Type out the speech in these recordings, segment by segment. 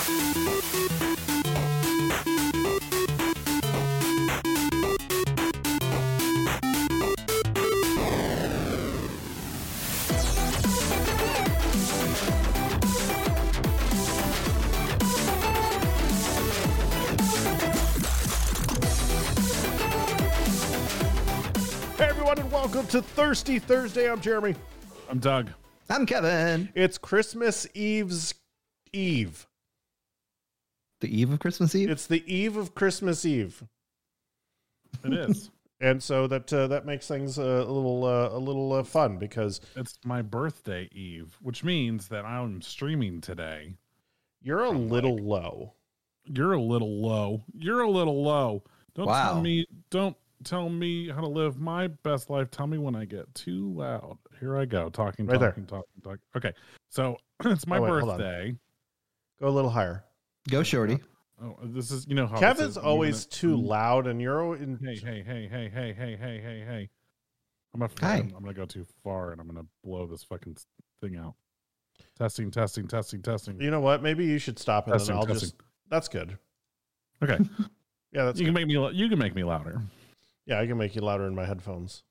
And welcome to Thirsty Thursday. I'm Jeremy. I'm Doug. I'm Kevin. It's Christmas Eve's Eve. The eve of Christmas Eve? It's the eve of Christmas Eve. It is. And so that makes things a little fun because it's my birthday eve, which means that I'm streaming today. You're a little low. You're a little low. You're a little low. Don't tell me how to live my best life. Tell me when I get too loud. Here I go. Talking. Okay. So it's my birthday. Go a little higher. Go shorty. Oh, this is, you know how Kevin's always too loud and you're in. Hey. I'm gonna go too far and I'm gonna blow this fucking thing out. Testing. You know what? Maybe you should stop and then I'll just. That's good. Okay. Yeah, that's. You can make me louder. Yeah, I can make you louder in my headphones.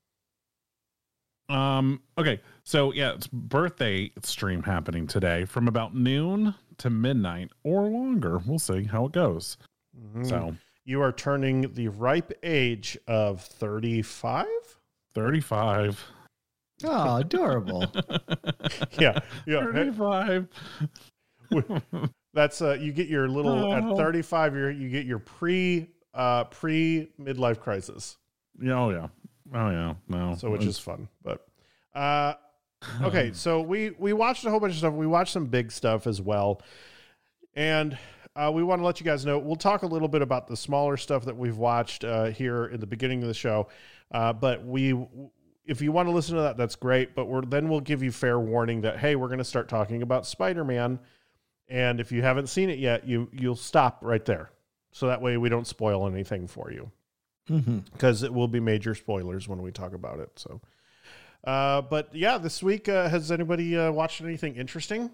Okay, so yeah, it's birthday stream happening today from about noon to midnight or longer. We'll see how it goes. Mm-hmm. So you are turning the ripe age of 35? 35. Oh, adorable. Yeah. 35. That's you get your little at 35 you get your pre midlife crisis. Oh yeah. No. So which is fun. But okay, so we watched a whole bunch of stuff. We watched some big stuff as well. And we want to let you guys know, we'll talk a little bit about the smaller stuff that we've watched here in the beginning of the show. But if you want to listen to that, that's great. But we'll give you fair warning that, hey, we're going to start talking about Spider-Man. And if you haven't seen it yet, you'll stop right there. So that way we don't spoil anything for you. Because it will be major spoilers when we talk about it. So, but yeah, this week, has anybody watched anything interesting?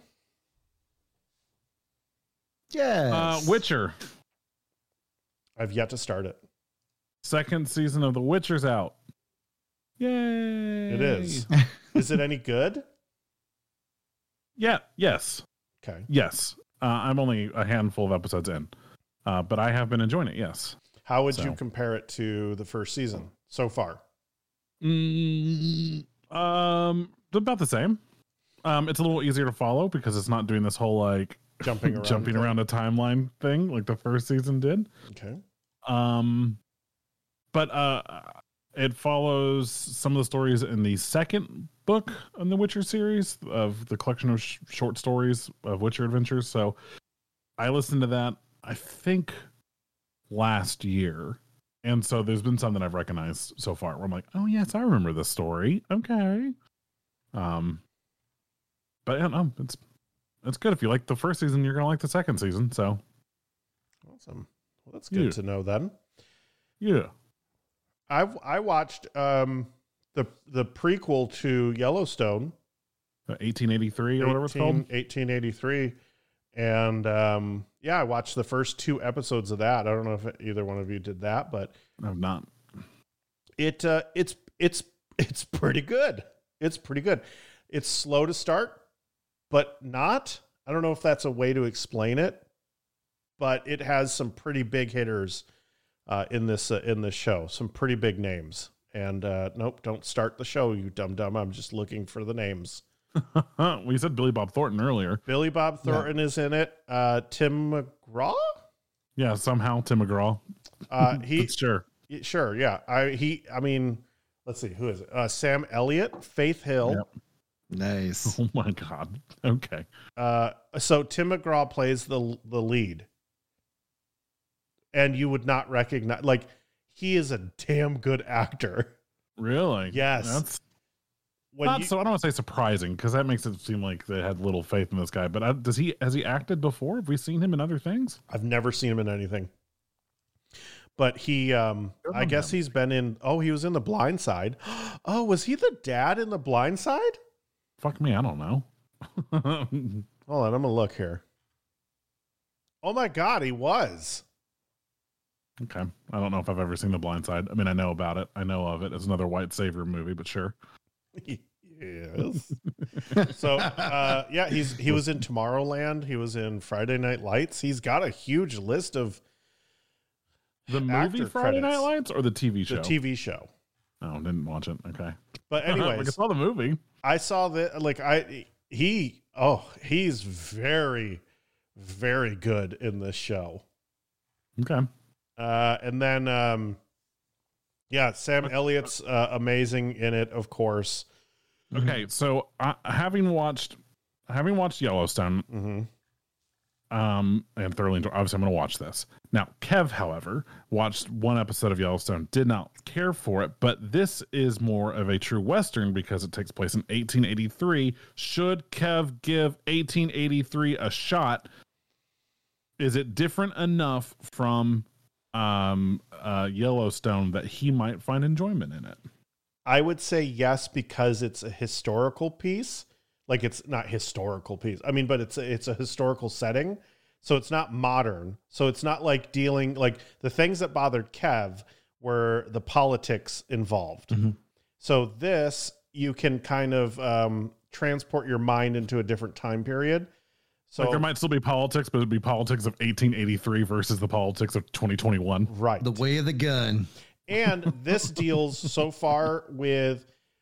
Yes. Witcher. I've yet to start it. Second season of The Witcher's out. Yay! It is. Is it any good? Yeah. Yes. Okay. Yes. I'm only a handful of episodes in, but I have been enjoying it. Yes. How would you compare it to the first season so far? About the same. It's a little easier to follow because it's not doing this whole like jumping around a timeline thing like the first season did. Okay. But it follows some of the stories in the second book in the Witcher series of the collection of short stories of Witcher adventures. So I listened to that, I think, last year, and so there's been some that I've recognized so far where I'm like, oh yes, I remember this story. Okay. But yeah, no, it's good. If you like the first season, you're gonna like the second season. So awesome. Well, that's good to know then. Yeah. I watched the prequel to Yellowstone, 1883 or whatever it's called, 1883. And I watched the first 2 episodes of that. I don't know if either one of you did that, but I've not. It's pretty good. It's pretty good. It's slow to start, but not. I don't know if that's a way to explain it, but it has some pretty big hitters in this show. Some pretty big names. And nope, don't start the show, you dum-dum. I'm just looking for the names. Well, you said Billy Bob Thornton earlier. Billy Bob Thornton is in it. Tim McGraw? Yeah, somehow Tim McGraw. Sure, yeah. I mean, let's see, who is it? Sam Elliott, Faith Hill. Yep. Nice. Oh my God. Okay. So Tim McGraw plays the lead. And you would not recognize, like, he is a damn good actor. Really? Yes. That's so I don't want to say surprising because that makes it seem like they had little faith in this guy. But has he acted before? Have we seen him in other things? I've never seen him in anything. But he, I guess he's been in. Oh, he was in The Blind Side. Oh, was he the dad in The Blind Side? Fuck me, I don't know. Hold on, I'm gonna look here. Oh my God, he was. Okay. I don't know if I've ever seen The Blind Side. I mean, I know about it. I know of it. It's another white savior movie, but sure. Yes. So, yeah, he was in Tomorrowland. He was in Friday Night Lights. He's got a huge list of the movie Friday Night Lights or the TV show? The TV show. Oh, didn't watch it. Okay. But anyways, I saw the movie. I saw that. Like he's very, very good in this show. Okay. And then, yeah, Sam Elliott's amazing in it, of course. Okay, so having watched Yellowstone, and thoroughly enjoyed. Obviously, I'm going to watch this now. Kev, however, watched one episode of Yellowstone, did not care for it, but this is more of a true Western because it takes place in 1883. Should Kev give 1883 a shot? Is it different enough from Yellowstone that he might find enjoyment in it? I would say yes, because it's a historical piece. Like, it's not historical piece. I mean, but it's a historical setting. So it's not modern. So it's not like dealing, like the things that bothered Kev were the politics involved. So this, you can kind of transport your mind into a different time period. So like there might still be politics, but it'd be politics of 1883 versus the politics of 2021. Right. The way of the gun. And this deals so far with,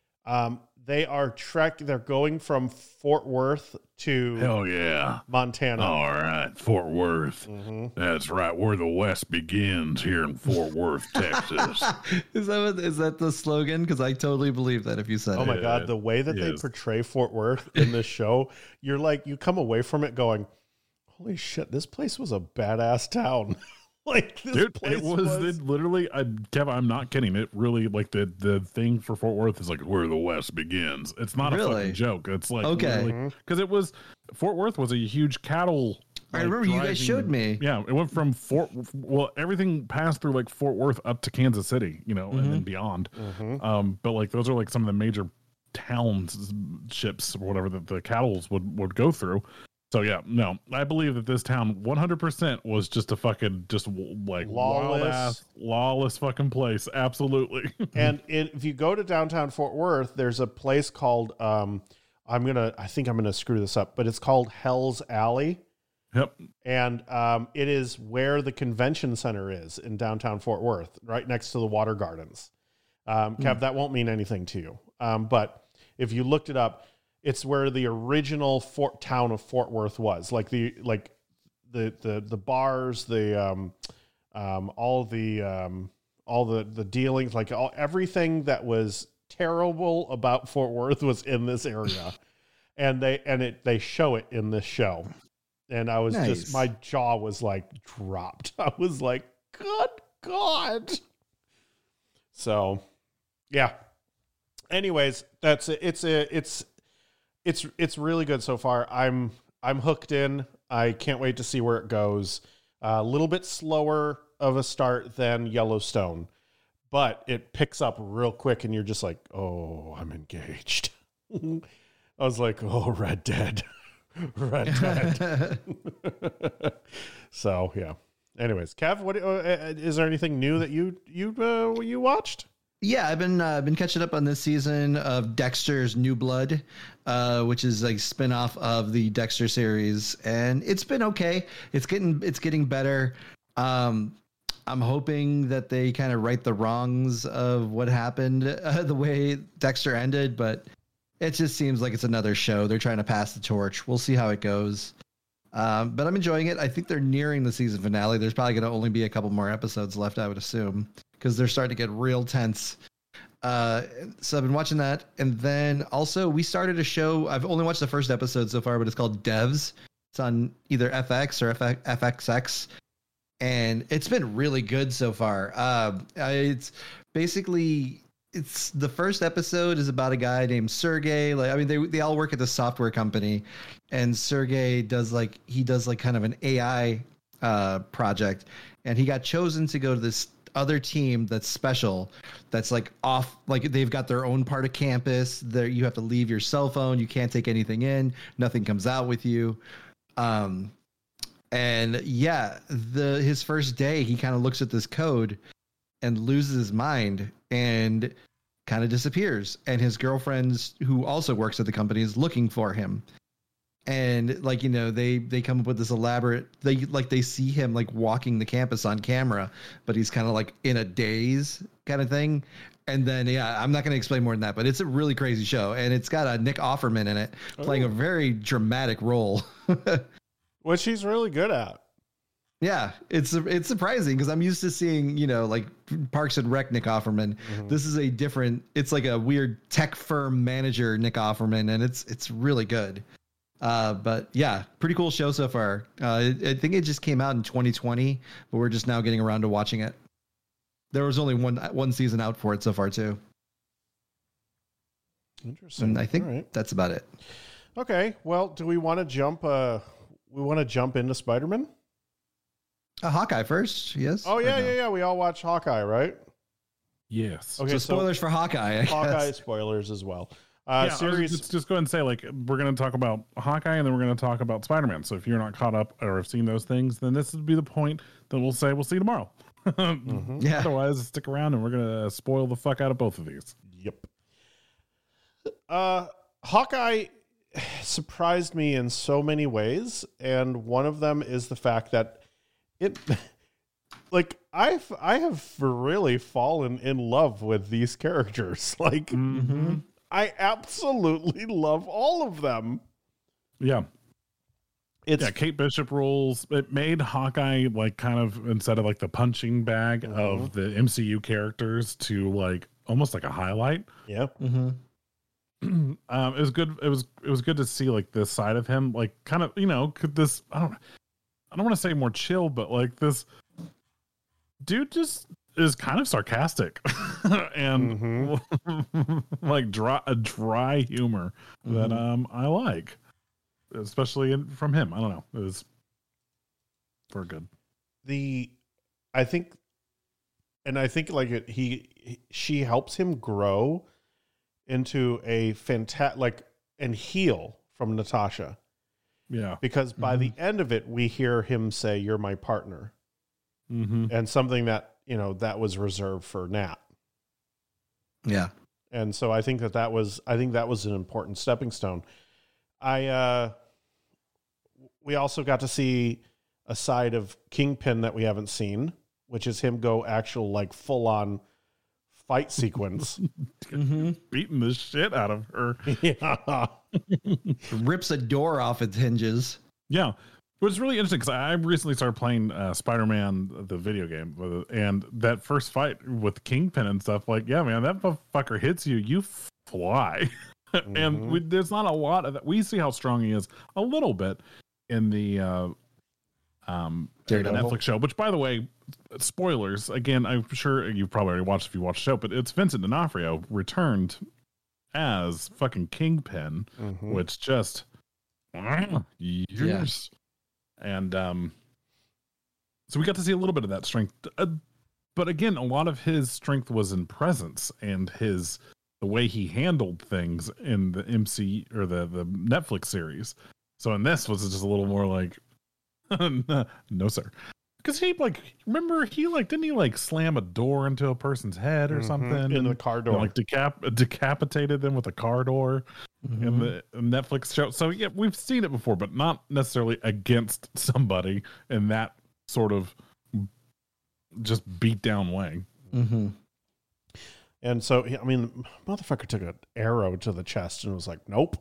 they're going from Fort Worth to Hell yeah, Montana. All right, Fort Worth. That's right, where the West begins here in Fort Worth, Texas. Is that the slogan? Because I totally believe that if you said it. Oh my God, the way that they portray Fort Worth in this show, you're like, you come away from it going, holy shit, this place was a badass town. Like, this dude, place it was literally, Kev, I'm not kidding. It really, like, the thing for Fort Worth is like where the West begins. It's not a fucking joke. It's like, okay, because it was, Fort Worth was a huge cattle. I remember you guys showed me. Yeah, it went from everything passed through like Fort Worth up to Kansas City, you know, and then beyond. But like those are like some of the major townships or whatever that the cattle would go through. So yeah, no, I believe that this town 100% was just a fucking like lawless fucking place. Absolutely. And if you go to downtown Fort Worth, there's a place called I think I'm gonna screw this up, but it's called Hell's Alley. Yep. And it is where the convention center is in downtown Fort Worth, right next to the Water Gardens. Kev, that won't mean anything to you. But if you looked it up, it's where the original town of Fort Worth was. Like the bars, all the dealings, like everything that was terrible about Fort Worth was in this area. And they show it in this show. And I was just, my jaw was like dropped. I was like, good God. So yeah. Anyways, that's it. It's really good so far. I'm hooked in. I can't wait to see where it goes. A little bit slower of a start than Yellowstone, but it picks up real quick and you're just like, oh, I'm engaged. I was like, oh, Red Dead. Red Dead. So yeah. Anyways, Kev, what is there anything new that you watched? Yeah, I've been catching up on this season of Dexter's New Blood, which is like spinoff of the Dexter series, and it's been okay. It's getting better. I'm hoping that they kind of right the wrongs of what happened, the way Dexter ended, but it just seems like it's another show. They're trying to pass the torch. We'll see how it goes. But I'm enjoying it. I think they're nearing the season finale. There's probably going to only be a couple more episodes left, I would assume, because they're starting to get real tense. So I've been watching that. And then also we started a show. I've only watched the first episode so far, but it's called Devs. It's on either FX or FXX. And it's been really good so far. It's basically... It's the first episode is about a guy named Sergey. Like, I mean, they all work at the software company, and Sergey does kind of an AI project, and he got chosen to go to this other team that's special, that's like off, like they've got their own part of campus. There, you have to leave your cell phone. You can't take anything in. Nothing comes out with you. And yeah, his first day, he kind of looks at this code and loses his mind and kind of disappears. And his girlfriend, who also works at the company, is looking for him. And like, you know, they come up with this elaborate, they see him like walking the campus on camera, but he's kind of like in a daze kind of thing. And then, yeah, I'm not going to explain more than that, but it's a really crazy show. And it's got a Nick Offerman in it playing a very dramatic role. Which he's really good at. Yeah, it's surprising because I'm used to seeing, you know, like Parks and Rec Nick Offerman. Mm-hmm. This is it's like a weird tech firm manager Nick Offerman, and it's really good. But yeah, pretty cool show so far. I think it just came out in 2020, but we're just now getting around to watching it. There was only one season out for it so far too. Interesting. And I think that's about it. Okay. Well, do we want to jump? We want to jump into Spider-Man? Hawkeye first, yes. Oh yeah. We all watch Hawkeye, right? Yes. Okay. So spoilers for Hawkeye. Hawkeye spoilers as well. Series. Let's just go ahead and say, like, we're going to talk about Hawkeye and then we're going to talk about Spider-Man. So if you're not caught up or have seen those things, then this would be the point that we'll say we'll see you tomorrow. Mm-hmm. Yeah. Otherwise, stick around and we're going to spoil the fuck out of both of these. Yep. Hawkeye surprised me in so many ways, and one of them is the fact that it, like, I have really fallen in love with these characters. Like, I absolutely love all of them. Yeah. Kate Bishop rules. It made Hawkeye like kind of, instead of like the punching bag of the MCU characters, to like almost like a highlight. Yeah. It was good. It was good to see like this side of him, like kind of, you know, could this, I don't want to say more chill, but like this dude just is kind of sarcastic and like dry humor that I like, especially from him. I don't know. It was for good. I think like she helps him grow into a fantastic, and heal from Natasha. Yeah. Because by the end of it, we hear him say, "You're my partner." And something that, you know, that was reserved for Nat. Yeah. And so I think that was an important stepping stone. We also got to see a side of Kingpin that we haven't seen, which is him go actual like full on fight sequence. Beating the shit out of her. Yeah. Rips a door off its hinges. Yeah. It was really interesting because I recently started playing Spider-Man, the video game, and that first fight with Kingpin and stuff, like, yeah, man, that fucker hits you, you fly. And there's not a lot of that. We see how strong he is a little bit in the Netflix show, which, by the way, spoilers, again, I'm sure you've probably already watched if you watched the show, but it's Vincent D'Onofrio returned as fucking Kingpin, which just years. And so we got to see a little bit of that strength, but again, a lot of his strength was in presence and the way he handled things in the MC or the Netflix series. So in this was just a little more like, no sir, because he like, remember he like, didn't he like slam a door into a person's head or something in the car door, like decapitated them with a car door in the Netflix show. So yeah, we've seen it before, but not necessarily against somebody in that sort of just beat down way. And so, I mean, motherfucker took an arrow to the chest and was like, nope.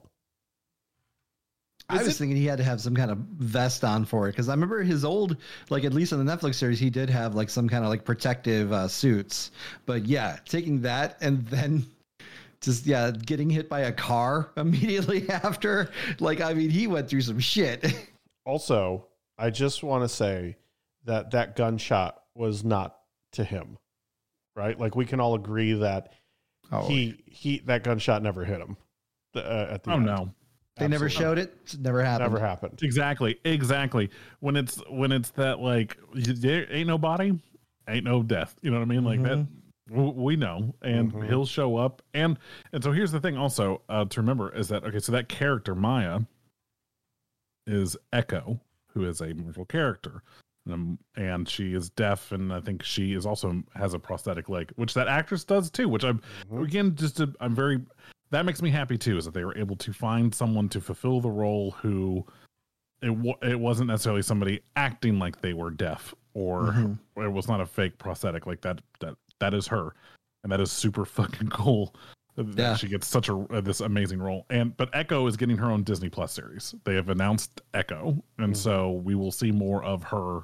I was thinking he had to have some kind of vest on for it, because I remember his old, like, at least in the Netflix series, he did have like some kind of like protective suits. But yeah, taking that and then just getting hit by a car immediately after, like, I mean, he went through some shit. Also, I just want to say that gunshot was not to him, right? Like, we can all agree that that gunshot never hit him at the end. No. They never showed it. It never happened. Never happened. Exactly. When it's that, like, there ain't no body, ain't no death. You know what I mean? Like that, we know, and he'll show up. And so here's the thing also to remember is that, okay, so that character Maya is Echo, who is a Marvel character. And she is deaf, and I think she is also has a prosthetic leg, which that actress does too. Which I'm again I'm very that makes me happy too, is that they were able to find someone to fulfill the role who it wasn't necessarily somebody acting like they were deaf, or it was not a fake prosthetic like that. That is her, and that is super fucking cool. That she gets such this amazing role. But Echo is getting her own Disney Plus series. They have announced Echo, and so we will see more of her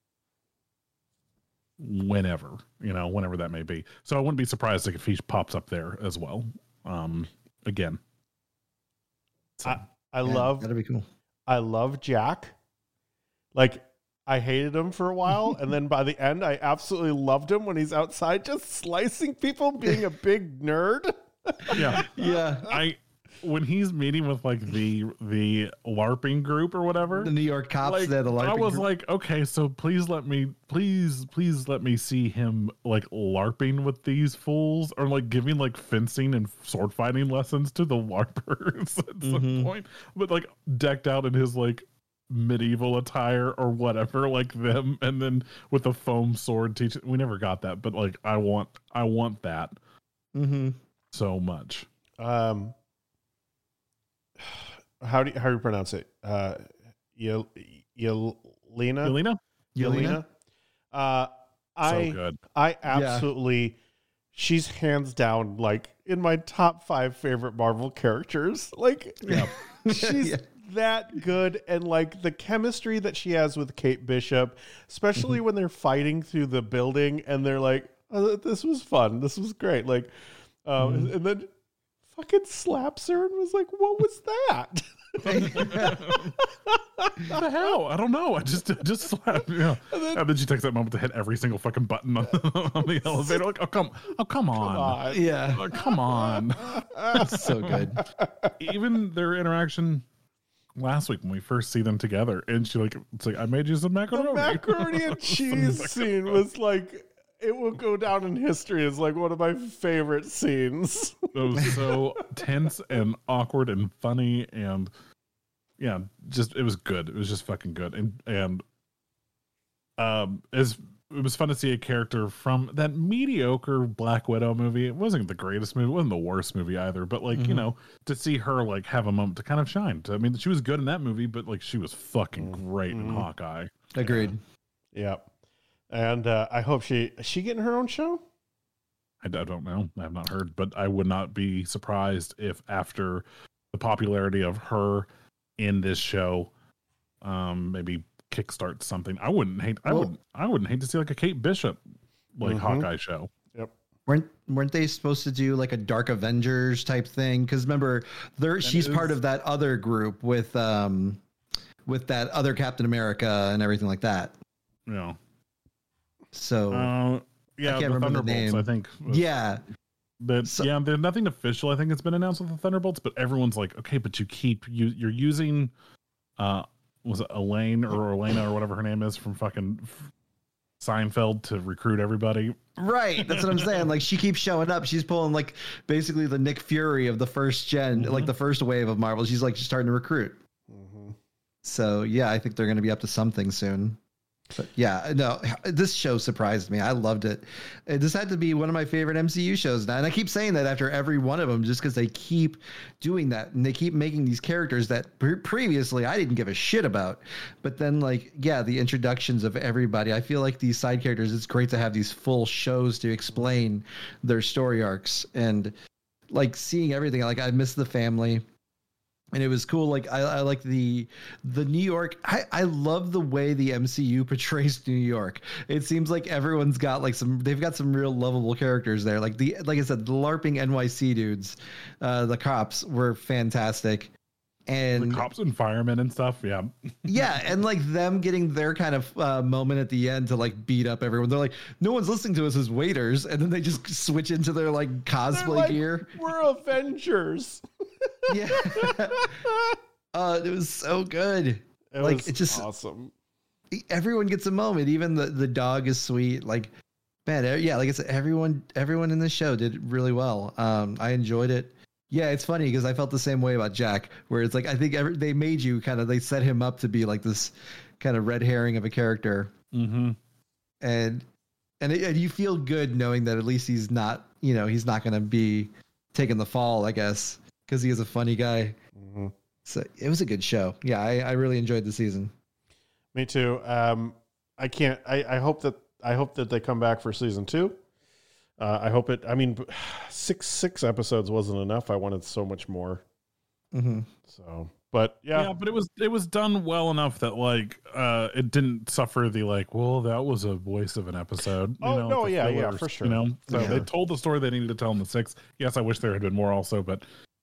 whenever that may be. So I wouldn't be surprised if he pops up there as well. Again, so, I love that'd be cool. I love Jack. Like, I hated him for a while, and then by the end, I absolutely loved him when he's outside just slicing people, being a big nerd. Yeah. When he's meeting with like the LARPing group or whatever, the New York cops, like, the LARPing I was group. like, okay, so please let me see him like LARPing with these fools, or like giving like fencing and sword fighting lessons to the LARPers at some point, but like decked out in his like medieval attire or whatever, like them, and then with a foam sword teaching. We never got that, but like I want that so much. How do you pronounce it? Yelena. So good. I absolutely. She's hands down like in my top 5 favorite Marvel characters. Like, she's that good, and like the chemistry that she has with Kate Bishop, especially when they're fighting through the building, and they're like, oh, "This was fun. This was great." Like, and then fucking slaps her and was like, "What was that?" What the hell? I don't know. I just slapped. Yeah. And then she takes that moment to hit every single fucking button on the elevator. Like, come on. Yeah. Oh, come on. That's so good. Even their interaction last week when we first see them together, and it's like, I made you some macaroni. The macaroni and cheese scene was like, it will go down in history as like one of my favorite scenes. It was so tense and awkward and funny, and yeah, it was good. It was just fucking good. And it was fun to see a character from that mediocre Black Widow movie. It wasn't the greatest movie, it wasn't the worst movie either, but like, to see her like have a moment to kind of shine. I mean, she was good in that movie, but like she was fucking great in Hawkeye. Agreed. Yeah. And I hope is she getting her own show? I don't know. I have not heard, but I would not be surprised if after the popularity of her in this show, maybe kickstart something. I wouldn't hate to see like a Kate Bishop like Hawkeye show. Yep. Weren't they supposed to do like a Dark Avengers type thing? Because remember, she's part of that other group with that other Captain America and everything like that. Yeah. So I can't remember the name. I think. Yeah. But there's nothing official. I think it's been announced with the Thunderbolts, but everyone's like, okay, but you're using, was it Elaine or Elena or whatever her name is from fucking Seinfeld to recruit everybody? Right. That's what I'm saying. Like, she keeps showing up. She's pulling like basically the Nick Fury of the first gen, like the first wave of Marvel. She's like starting to recruit. So yeah, I think they're going to be up to something soon. But yeah, no, this show surprised me. I loved it. This had to be one of my favorite MCU shows now. And I keep saying that after every one of them, just because they keep doing that and they keep making these characters that previously I didn't give a shit about. But then the introductions of everybody, I feel like these side characters, it's great to have these full shows to explain their story arcs, and like seeing everything. Like, I miss the family. And it was cool. Like, I like the New York. I love the way the MCU portrays New York. It seems like everyone's got they've got some real lovable characters there. Like I said, the LARPing NYC dudes, the cops were fantastic. And the cops and firemen and stuff. Yeah. Yeah. And like them getting their kind of moment at the end to like beat up everyone. They're like, no one's listening to us as waiters. And then they just switch into their like cosplay gear. We're Avengers. Yeah. It was so good. It's just awesome. Everyone gets a moment. Even the dog is sweet. Like, man, yeah, like I said, everyone in this show did really well. I enjoyed it. Yeah, it's funny because I felt the same way about Jack, where it's like, I think they made you they set him up to be like this kind of red herring of a character. Mm-hmm. And you feel good knowing that at least he's not, he's not going to be taking the fall, I guess, because he is a funny guy. Mm-hmm. So it was a good show. Yeah, I really enjoyed the season. Me too. I hope that they come back for season 2. I hope it. I mean, six episodes wasn't enough. I wanted so much more. Mm-hmm. So, but yeah, but it was done well enough that like it didn't suffer the like, well, that was a waste of an episod. For sure. So they told the story they needed to tell in the 6. Yes, I wish there had been more also, but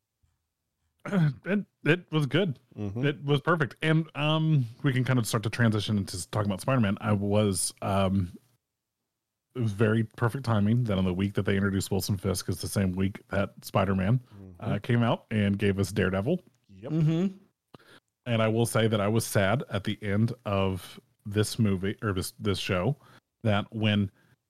it was good. Mm-hmm. It was perfect. And we can kind of start to transition into talking about Spider-Man. It was very perfect timing that on the week that they introduced Wilson Fisk is the same week that Spider-Man came out and gave us Daredevil. Yep. Mm-hmm. And I will say that I was sad at the end of this movie or this show that when,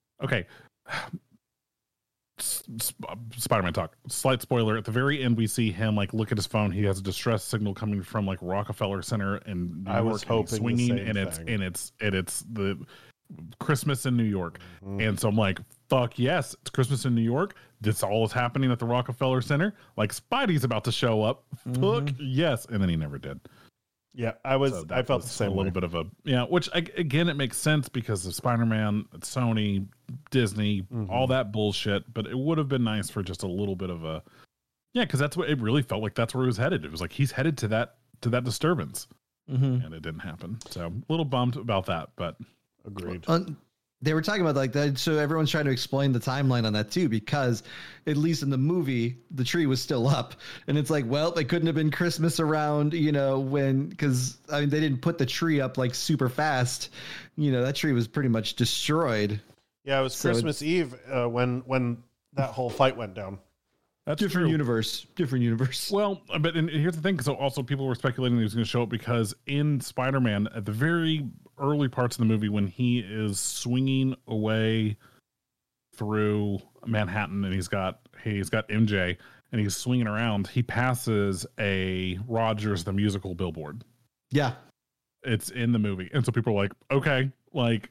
Spider-Man talk. Slight spoiler: at the very end, we see him like look at his phone. He has a distress signal coming from like Rockefeller Center in New York. Was hoping swinging, the same and it's the Christmas in New York, Mhm. and so I'm like, fuck yes, it's Christmas in New York. This all is happening at the Rockefeller Center. Like Spidey's about to show up. Fuck yes, and then he never did. Yeah, I felt the same a little way. bit of a which again it makes sense because of Spider-Man, Sony, Disney, all that bullshit. But it would have been nice for just a little bit of a because that's what it really felt like. That's where he was headed. It was like he's headed to that disturbance, and it didn't happen. So a little bummed about that, but Agreed. They were talking about like that, so everyone's trying to explain the timeline on that too, because at least in the movie, the tree was still up, and it's like, well, they couldn't have been Christmas around, because I mean they didn't put the tree up like super fast, that tree was pretty much destroyed. Yeah, it was So Christmas Eve when that whole fight went down. that's Different true. universe. Well, but and here's the thing. So also people were speculating he was going to show up because in Spider-Man, at the very early parts of the movie, when he is swinging away through Manhattan and he's got MJ and he's swinging around, he passes a Rogers the Musical billboard. Yeah. It's in the movie, and so people are like, okay, like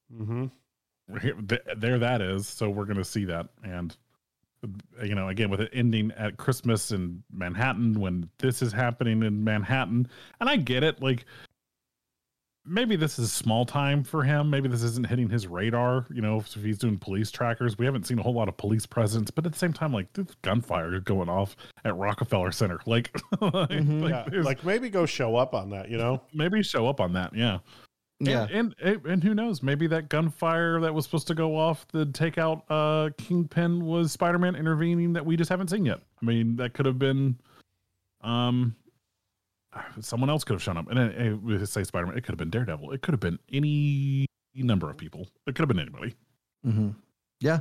there that is. So we're going to see that, and again, with it ending at Christmas in Manhattan when this is happening in Manhattan. And I get it. Like, maybe this is small time for him. Maybe this isn't hitting his radar. If he's doing police trackers, we haven't seen a whole lot of police presence, but at the same time, like, there's gunfire going off at Rockefeller Center. Like, like maybe go show up on that, maybe show up on that. Yeah. Yeah. And who knows? Maybe that gunfire that was supposed to go off the takeout Kingpin was Spider-Man intervening that we just haven't seen yet. I mean, that could have been someone else could have shown up. And we say Spider-Man, it could have been Daredevil. It could have been any number of people. It could have been anybody. Mm-hmm. Yeah.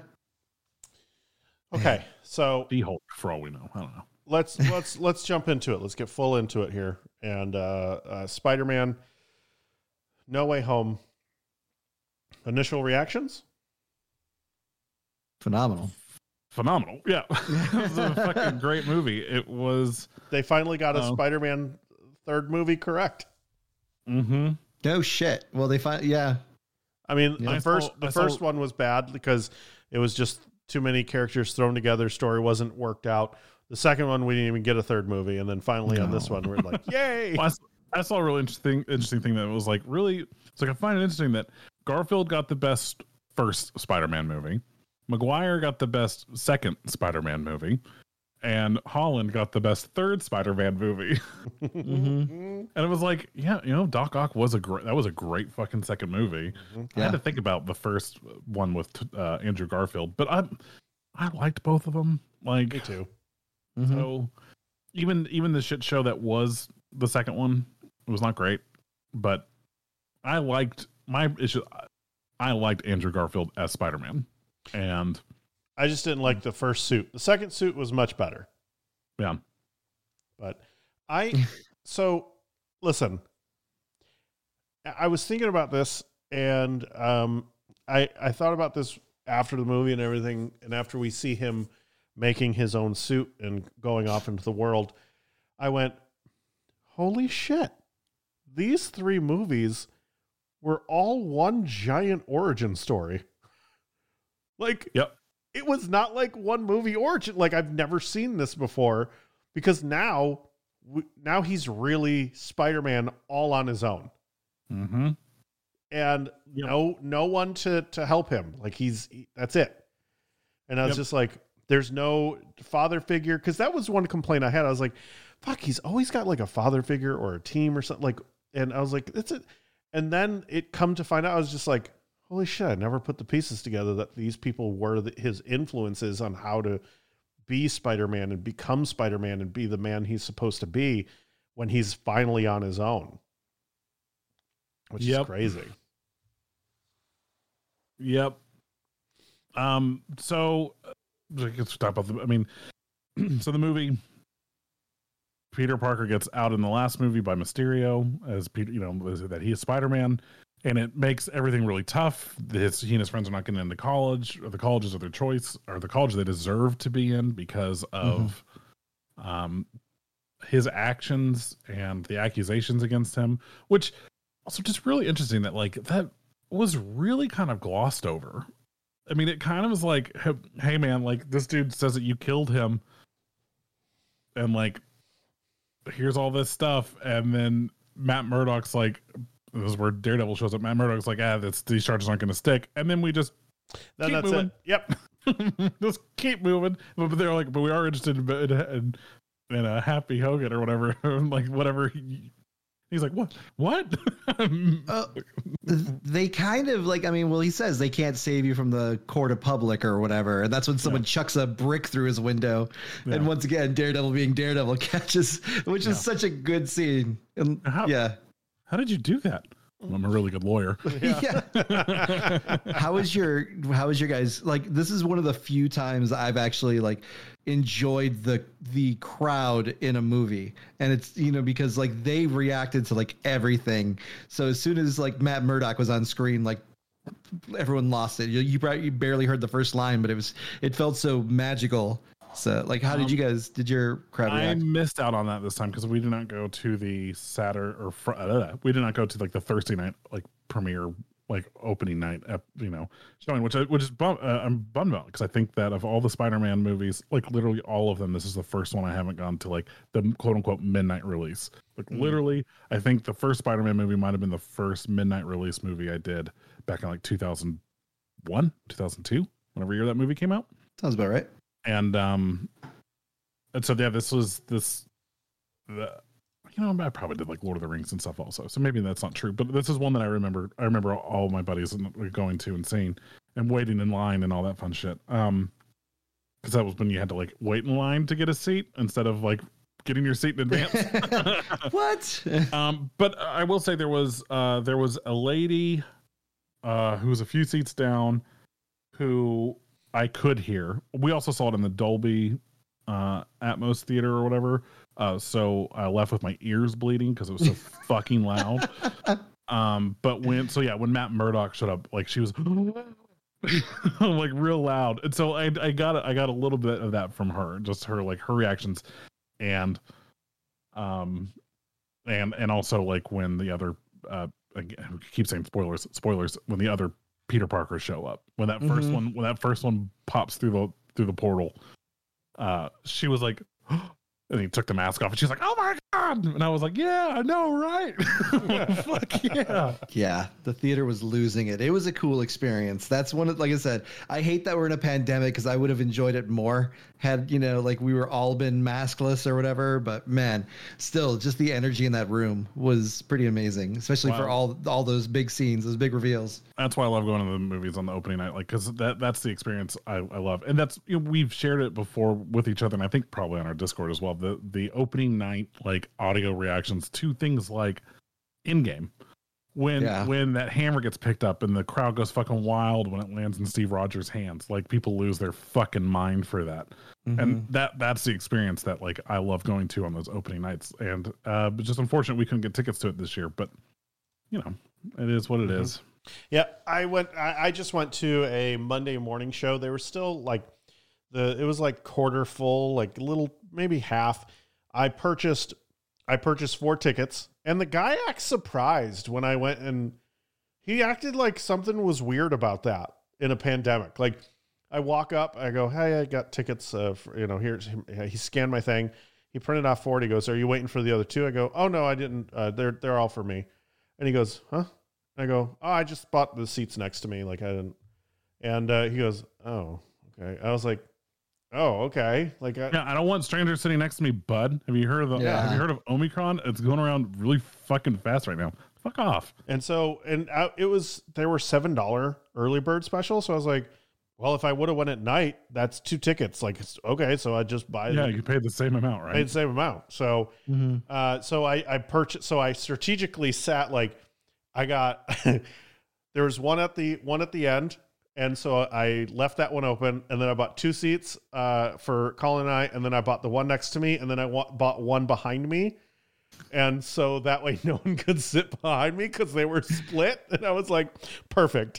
Okay, so She-Hulk, for all we know. I don't know. let's jump into it. Let's get full into it here. And Spider-Man No Way Home. Initial reactions? Phenomenal. Yeah. It was a fucking great movie. It was. They finally got a Spider-Man third movie correct. No shit. Well, yeah. I mean, the first one was bad because it was just too many characters thrown together. Story wasn't worked out. The second one, we didn't even get a third movie. And then finally on this one, we're like, yay. Well, I saw a really interesting thing that was like really, it's like I find it interesting that Garfield got the best first Spider-Man movie, Maguire got the best second Spider-Man movie, and Holland got the best third Spider-Man movie. And it was like, Doc Ock was a great fucking second movie. I had to think about the first one with Andrew Garfield, but I liked both of them. Like, me too. So even the shit show that was the second one, it was not great, but I liked Andrew Garfield as Spider-Man, and I just didn't like the first suit. The second suit was much better. Yeah. But so listen, I was thinking about this, and I thought about this after the movie and everything, and after we see him making his own suit and going off into the world, I went, holy shit. These three movies were all one giant origin story. Like, Yep. it was not like one movie origin. Like, I've never seen this before, because now he's really Spider-Man all on his own. Mm-hmm. And no one to help him. Like, that's it. And I was just like, there's no father figure. Cause that was one complaint I had. I was like, fuck, he's always got like a father figure or a team or something, like, and I was like, that's it. And then it come to find out, I was just like, holy shit, I never put the pieces together that these people were his influences on how to be Spider-Man and become Spider-Man and be the man he's supposed to be when he's finally on his own, which is crazy. Yep. So let's talk about so the movie, Peter Parker gets out in the last movie by Mysterio as Peter, that he is Spider-Man, and it makes everything really tough. He and his friends are not getting into college, or the colleges of their choice, or the college they deserve to be in because of his actions and the accusations against him, which also just really interesting that like that was really kind of glossed over. I mean, it kind of was like, hey man, like this dude says that you killed him, and like here's all this stuff, and then Matt Murdock's like, this is where Daredevil shows up. Matt Murdock's like, these charges aren't going to stick, and then we just keep moving. Yep. Just keep moving. But they're like, but we are interested in a Happy Hogan or whatever, like whatever. He's like, what? They kind of like, he says they can't save you from the court of public or whatever. And that's when someone chucks a brick through his window. Yeah. And once again, Daredevil being Daredevil catches, which is such a good scene. And how did you do that? Well, I'm a really good lawyer. Yeah. How is your guys, like, this is one of the few times I've actually like enjoyed the crowd in a movie, and it's because like they reacted to like everything. So as soon as like Matt Murdock was on screen, like everyone lost it. You barely heard the first line, but it felt so magical. So like, how did your crowd react? I missed out on that this time because we did not go to the Saturday we did not go to like the Thursday night like premiere, like opening night, showing, which is I'm bummed about, because I think that of all the Spider-Man movies, like literally all of them, this is the first one I haven't gone to like the quote unquote midnight release. Like literally, I think the first Spider-Man movie might have been the first midnight release movie I did back in like 2001, 2002, whenever year that movie came out. Sounds about right. And so I probably did like Lord of the Rings and stuff also, so maybe that's not true, but this is one that I remember all my buddies going to and seeing and waiting in line and all that fun shit, because that was when you had to like wait in line to get a seat instead of like getting your seat in advance. What? But I will say there was a lady who was a few seats down who I could hear. We also saw it in the Dolby Atmos theater or whatever. So I left with my ears bleeding because it was so fucking loud. But when Matt Murdock showed up, like she was like real loud. And so I got a little bit of that from her, just her reactions, and also like when the other I keep saying spoilers, when the other Peter Parker show up, when that first one pops through the portal, she was like, and he took the mask off and she's like, oh my god, and I was like, yeah, I know, right? Fuck yeah. The theater was losing it. It was a cool experience. That's one of, like I said, I hate that we're in a pandemic because I would have enjoyed it more had like we were all been maskless or whatever. But man, still, just the energy in that room was pretty amazing, especially for all those big scenes, those big reveals. That's why I love going to the movies on the opening night, like, because that's the experience I love, and that's we've shared it before with each other, and I think probably on our Discord as well. The opening night like audio reactions to things like Endgame, when that hammer gets picked up and the crowd goes fucking wild when it lands in Steve Rogers' hands, like people lose their fucking mind for that. And that's the experience that like I love going to on those opening nights. And just unfortunate we couldn't get tickets to it this year, but it is what it is. Yeah, I just went to a Monday morning show. They were still like it was like quarter full, like little, maybe half. I purchased 4 tickets, and the guy acts surprised when I went, and He acted like something was weird about that in a pandemic. Like I walk up, I go, "Hey, I got tickets. Here's." He scanned my thing. He printed off 4. He goes, "Are you waiting for the other 2?" I go, "Oh no, I didn't. They're all for me." And he goes, "Huh?" I go, "Oh, I just bought the seats next to me. Like I didn't." And he goes, "Oh, okay." I was like, "Oh, okay." Like, I don't want strangers sitting next to me, bud. Have you heard of Have you heard of Omicron? It's going around really fucking fast right now. Fuck off. And so, there were $7 early bird special. So I was like, well, if I would have went at night, that's 2 tickets. Like, okay, so I just buy. Yeah, you paid the same amount, right? Paid the same amount. So, so I purchased. So I strategically sat like, I got. There was one at the end, and so I left that one open, and then I bought 2 seats for Colin and I, and then I bought the one next to me, and then I bought one behind me. And so that way no one could sit behind me because they were split. And I was like, perfect.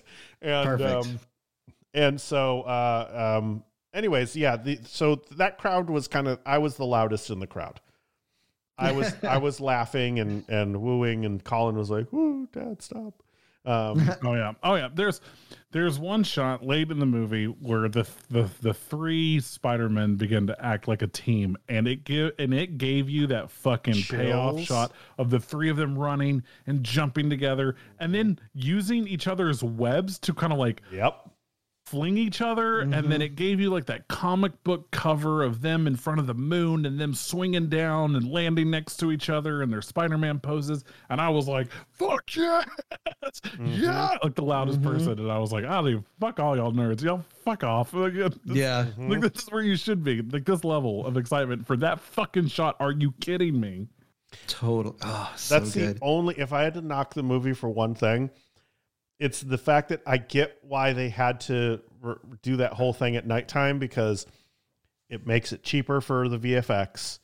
And so, anyways, yeah. So that crowd was I was the loudest in the crowd. I was laughing and wooing, and Colin was like, "Woo, Dad, stop." Oh yeah. There's one shot late in the movie where the 3 Spider-Men begin to act like a team, and it gave you that fucking payoff shot of the 3 of them running and jumping together, and then using each other's webs to kind of like fling each other, and then it gave you like that comic book cover of them in front of the moon and them swinging down and landing next to each other in their Spider-Man poses, and I was like, fuck yes, yeah, like the loudest person, and I was like, fuck all y'all nerds, y'all fuck off. Like, this is where you should be, like this level of excitement for that fucking shot. Are you kidding me? Total. Oh, so that's good. The only, if I had to knock the movie for one thing, it's the fact that I get why they had to do that whole thing at nighttime, because it makes it cheaper for the VFX.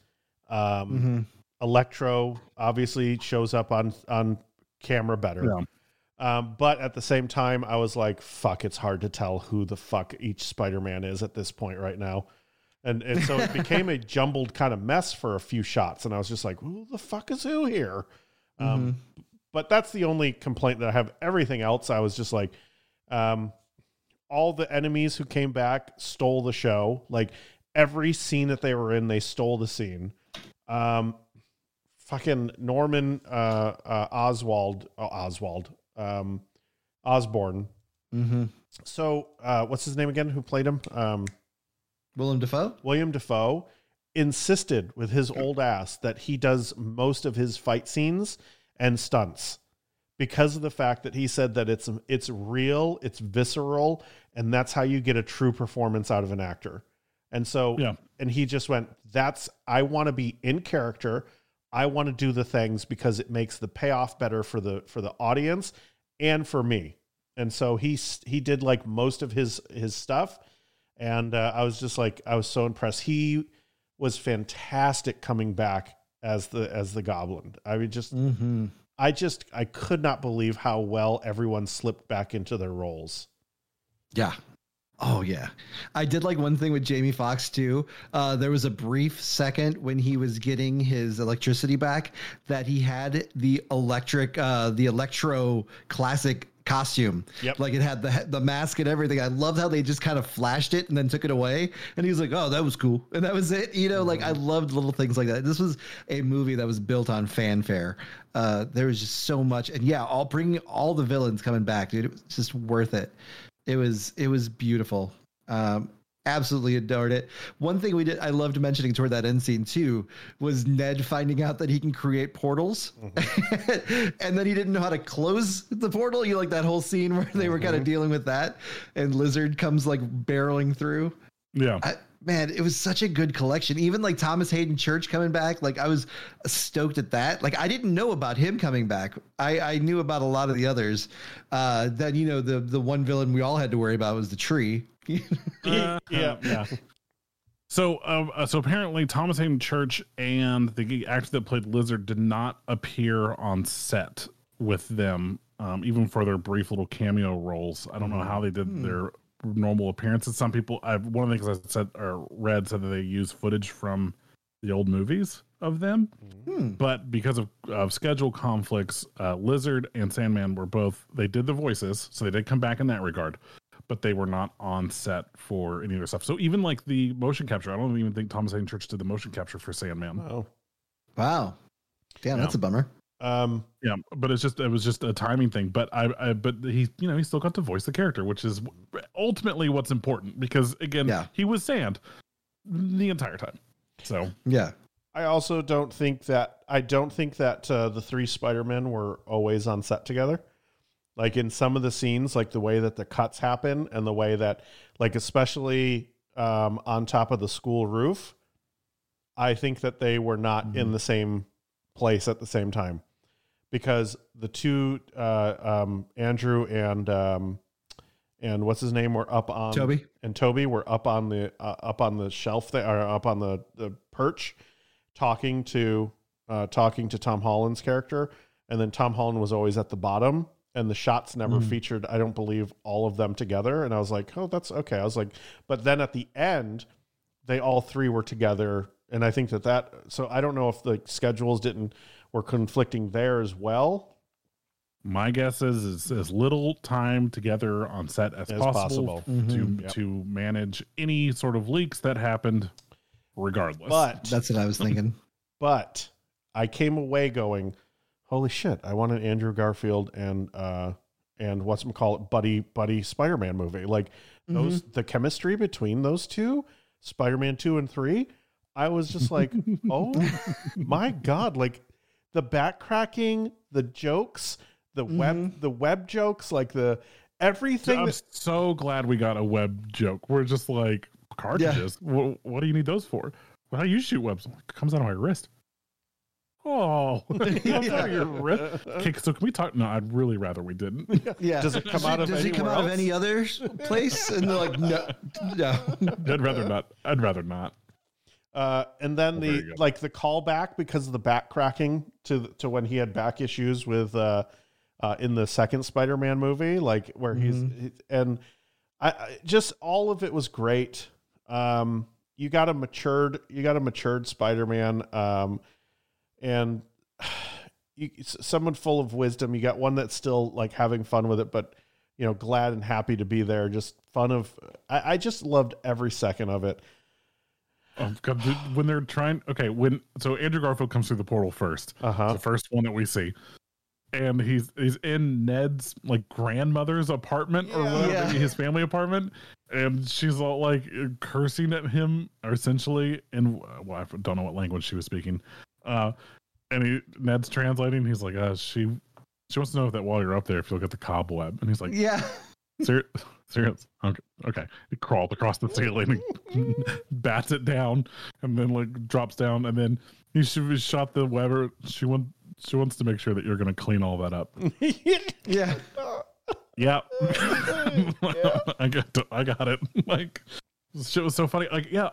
Electro obviously shows up on camera better. Yeah. But at the same time, I was like, fuck, it's hard to tell who the fuck each Spider-Man is at this point right now. And so it became a jumbled kind of mess for a few shots. And I was just like, who the fuck is who here? But that's the only complaint that I have. Everything else, I was just like, all the enemies who came back stole the show. Like every scene that they were in, they stole the scene. Fucking Norman Osborn. So what's his name again? Who played him? Willem Dafoe. William Dafoe insisted with his old ass that he does most of his fight scenes and stunts, because of the fact that he said that it's real, it's visceral, and that's how you get a true performance out of an actor. And so, and he just went, I want to be in character. I want to do the things because it makes the payoff better for the audience and for me. And so he did like most of his stuff. And I was just like, I was so impressed. He was fantastic coming back as the Goblin. I mean, I could not believe how well everyone slipped back into their roles. Yeah. Oh yeah. I did like one thing with Jamie Foxx too. There was a brief second when he was getting his electricity back that he had the electro classic costume. Yep. Like it had the mask and everything. I loved how they just kind of flashed it and then took it away. And he was like, oh, that was cool. And that was it. Like I loved little things like that. This was a movie that was built on fanfare. There was just so much. And yeah, bringing all the villains coming back, dude. It was just worth it. It was beautiful. Absolutely adored it. One thing I loved mentioning toward that end scene too was Ned finding out that he can create portals, and then he didn't know how to close the portal. You like that whole scene where they were kind of dealing with that, and Lizard comes like barreling through. Yeah. Man, it was such a good collection. Even like Thomas Hayden Church coming back, like I was stoked at that. Like I didn't know about him coming back. I knew about a lot of the others. Then the one villain we all had to worry about was the tree. Yeah. So apparently Thomas Hayden Church and the actor that played Lizard did not appear on set with them, even for their brief little cameo roles. I don't know how they did their normal appearances. Some people, one of the things I said or read said that they use footage from the old movies. of them. Hmm. But because of schedule conflicts, Lizard and Sandman they did the voices, so they did come back in that regard, but they were not on set for any other stuff. So even like the motion capture, I don't even think Thomas Hayden Church did the motion capture for Sandman. Oh, Wow. Damn, that's a bummer. Yeah, but it was just a timing thing. But but he still got to voice the character, which is ultimately what's important, because again, he was Sand the entire time. So yeah. I also don't think that the three Spider-Men were always on set together. Like in some of the scenes, like the way that the cuts happen and the way that, like, especially on top of the school roof, I think that they were not in the same place at the same time, because the two Andrew and what's his name were up on Toby were up on the shelf there, or up on the perch, talking to Tom Holland's character, and then Tom Holland was always at the bottom, and the shots never featured, I don't believe, all of them together. And I was like, oh, that's okay. I was like, but then at the end, they all three were together, and I think that so I don't know if the schedules were conflicting there as well. My guess is as little time together on set as possible. To manage any sort of leaks that happened, regardless. But that's what I was thinking. But I came away going, holy shit, I want an Andrew Garfield and buddy Spider-Man movie. Like the chemistry between those two, Spider-Man 2 and 3, I was just like, oh my God, like the back cracking, the jokes, the web jokes, like the everything. I'm so glad we got a web joke. We're just like, cartridges. Yeah. What do you need those for? Well, how do you shoot webs? It comes out of my wrist. Oh, it comes out of your wrist. Okay, so can we talk? No, I'd really rather we didn't. Yeah. Does it come out of any other place? And they're like, no. I'd rather not. And then the callback, because of the back cracking to when he had back issues with in the second Spider-Man movie, like where I just all of it was great. You got a matured Spider-Man, and someone full of wisdom. You got one that's still like having fun with it, but glad and happy to be there. Just fun I just loved every second of it. Oh, God, when they're trying, so Andrew Garfield comes through the portal first, the first one that we see, and he's in Ned's like grandmother's apartment or whatever, his family apartment, and she's all like cursing at him, or essentially in I don't know what language she was speaking, and Ned's translating. He's like, she wants to know that while you're up there, if you'll get the cobweb, and he's like, serious. Okay. He crawled across the ceiling and bats it down, and then like drops down, and then he shot the web. She wants to make sure that you're going to clean all that up. Yeah. Yeah. I got it. Like, this shit was so funny. Like, yeah,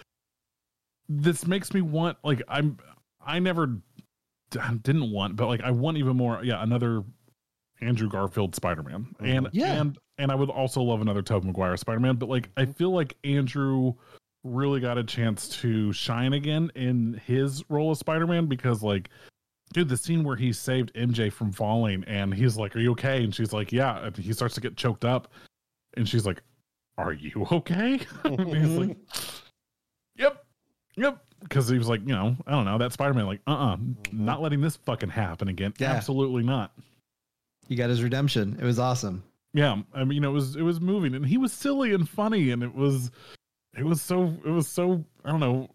this makes me want, like, I never didn't want, but like I want even more. Yeah, another Andrew Garfield Spider-Man, and I would also love another Tobey Maguire Spider-Man. But like, I feel like Andrew really got a chance to shine again in his role as Spider-Man, because like, dude, the scene where he saved MJ from falling, and he's like, "Are you okay?" And she's like, "Yeah." And he starts to get choked up, and she's like, "Are you okay?" And he's like, "Yep." Because he was like, I don't know, that Spider-Man, like, not letting this fucking happen again. Yeah. Absolutely not. He got his redemption. It was awesome. Yeah, I mean, it was moving, and he was silly and funny, and it was so I don't know.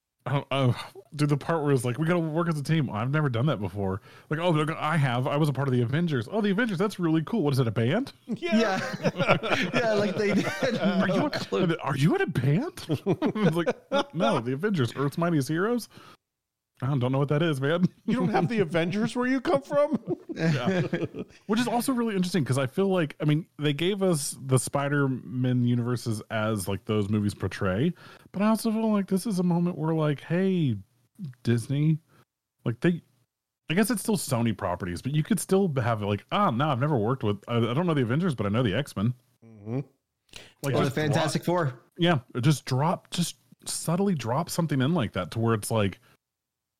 Do the part where it's like, we gotta work as a team. I've never done that before. Like, oh, I was a part of the Avengers. Oh, the Avengers, that's really cool. What is it, a band? Yeah. Yeah, like they did. Are you in a band? It's like, no, the Avengers, Earth's Mightiest Heroes. I don't know what that is, man. You don't have the Avengers where you come from? Yeah. Which is also really interesting, because I feel like, I mean, they gave us the Spider-Man universes as like those movies portray, but I also feel like this is a moment where like, hey, Disney, like I guess it's still Sony properties, but you could still have like, no, I've never worked with, I don't know the Avengers, but I know the X-Men. Mm-hmm. Like, or the Fantastic Four. Yeah, just subtly drop something in like that, to where it's like,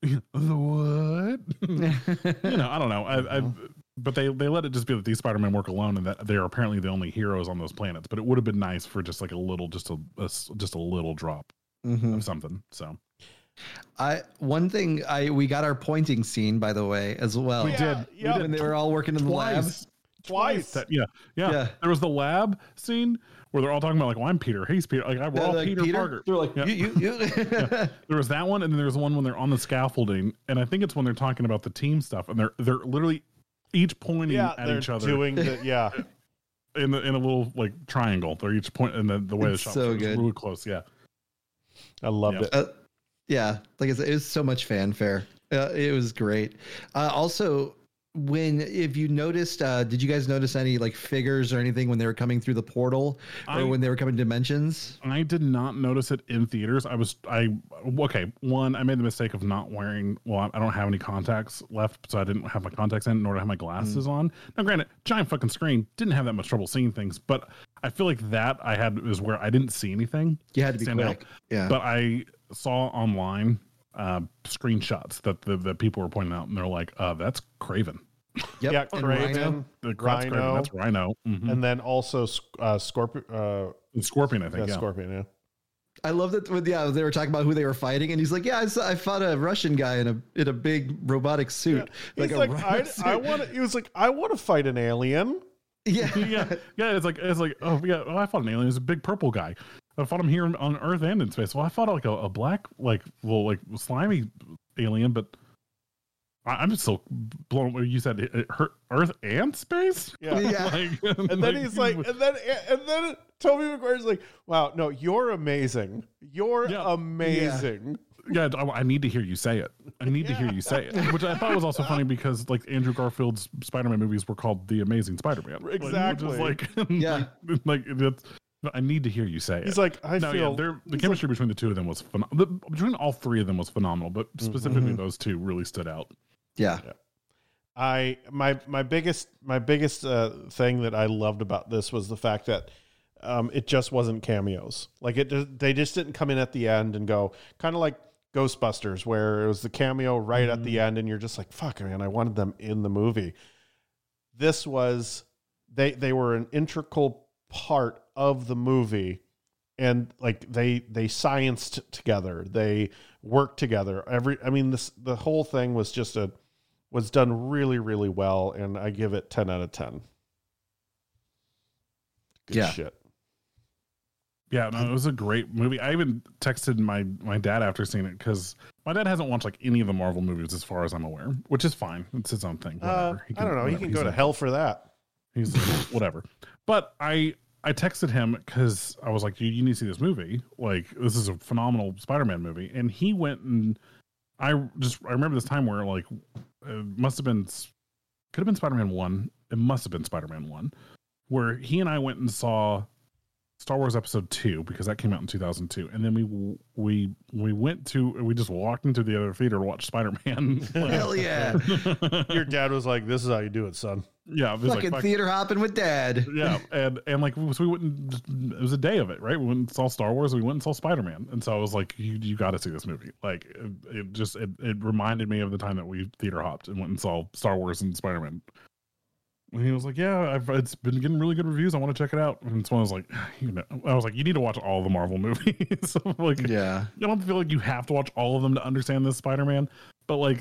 The what? I don't know. But they let it just be that these Spider-Man work alone, and that they're apparently the only heroes on those planets. But it would have been nice for just like a little, just a little drop of something. So, we got our pointing scene, by the way, as well. We did. Yeah. When they were all working in the labs. Twice. Yeah. There was the lab scene where they're all talking about like, well, I'm Peter. He's Peter. Like, we're all like, Peter Parker. They're like, you. Yeah. There was that one, and then there's the one when they're on the scaffolding, and I think it's when they're talking about the team stuff, and they're literally each pointing at each other, doing the in a little like triangle. They're each point, and the way the shot was really close. Yeah, I loved it. Like I said, it was so much fanfare. It was great. Also, if you noticed, did you guys notice any like figures or anything when they were coming through the portal or when they were coming dimensions? I did not notice it in theaters. One, I made the mistake of not wearing, I don't have any contacts left, so I didn't have my contacts in, nor do I have my glasses on. Now, granted, giant fucking screen, didn't have that much trouble seeing things, but I feel like that I had is where I didn't see anything. You had to be quick. Yeah. But I saw online screenshots that the people were pointing out, and they're like, that's Kraven. Yep. Yeah, Kraven. Rhino. That's Rhino. Mm-hmm. And then also Scorpion. Scorpion, I think. Yeah. Scorpion, yeah. I love that when they were talking about who they were fighting, and he's like, "Yeah, I fought a Russian guy in a big robotic suit." Yeah. He was like, I want to fight an alien. Yeah. Yeah. It's like, oh yeah, I fought an alien. It's a big purple guy. I fought him here on Earth and in space. Well, I fought like a black, like slimy alien, but I'm just so blown away. You said it hurt Earth and space. Yeah. And then he's like, and then Tobey Maguire's like, wow, no, you're amazing. You're amazing. Yeah, I need to hear you say it. I need to hear you say it. Which I thought was also funny because like Andrew Garfield's Spider-Man movies were called The Amazing Spider-Man. Exactly. I need to hear you say it. He's like, the chemistry between the two of them was phenomenal. Between all three of them was phenomenal, but specifically those two really stood out. Yeah. My biggest thing that I loved about this was the fact that it just wasn't cameos. Like they just didn't come in at the end and go, kind of like Ghostbusters, where it was the cameo right at the end, and you're just like, fuck, man, I wanted them in the movie. This was they were an integral part of the movie, and like they scienced together, they worked together. The whole thing was just was done really, really well, and I give it 10 out of 10. Good shit. Yeah, no, it was a great movie. I even texted my dad after seeing it because my dad hasn't watched like any of the Marvel movies as far as I'm aware, which is fine. It's his own thing. I don't know. He can go to hell for that. He's whatever. But I texted him because I was like, you need to see this movie. Like, this is a phenomenal Spider-Man movie. And he went, and I remember this time where like it could have been Spider-Man 1. It must have been Spider-Man 1, where he and I went and saw Star Wars Episode 2 because that came out in 2002, and then we just walked into the other theater to watch Spider-Man. Hell yeah! Your dad was like, "This is how you do it, son." Yeah, it was fucking like, theater hopping with dad. Yeah, and like so we went. It was a day of it, right? We went and saw Star Wars. We went and saw Spider-Man, and so I was like, "You got to see this movie." Like it reminded me of the time that we theater hopped and went and saw Star Wars and Spider-Man. And he was like, "Yeah, it's been getting really good reviews. I want to check it out." And so I was like, I was like, "You need to watch all the Marvel movies." So like, yeah, I don't feel like you have to watch all of them to understand this Spider-Man, but like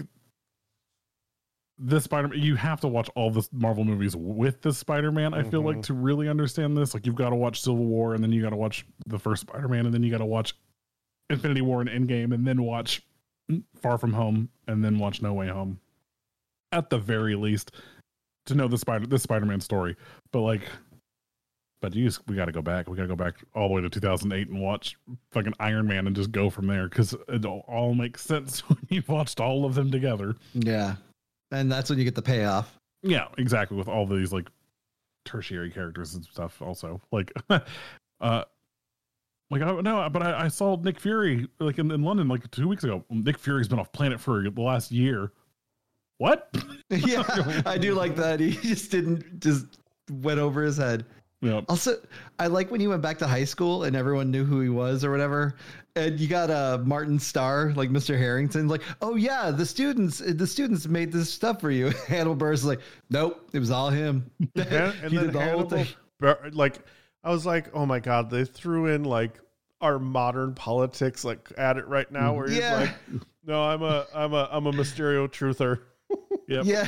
this Spider-Man, you have to watch all the Marvel movies with this Spider-Man. I feel like to really understand this, like you've got to watch Civil War, and then you got to watch the first Spider-Man, and then you got to watch Infinity War and Endgame, and then watch Far From Home, and then watch No Way Home, at the very least, to know this Spider-Man story. But we got to go back. We got to go back all the way to 2008 and watch fucking Iron Man and just go from there, because it all makes sense when you've watched all of them together. Yeah. And that's when you get the payoff. Yeah, exactly. With all these like tertiary characters and stuff also. Like, I saw Nick Fury like in London like 2 weeks ago. Nick Fury's been off planet for the last year. What? Yeah, I do like that. He just went over his head. Yep. Also, I like when he went back to high school and everyone knew who he was or whatever. And you got Martin Starr, like Mr. Harrington, like, oh yeah, the students made this stuff for you. Hannibal Buress is like, nope, it was all him. And He then did the whole thing. like, I was like, oh my god, they threw in like our modern politics like at it right now, where he's Yeah. like, no, I'm a Mysterio truther. Yep. Yeah.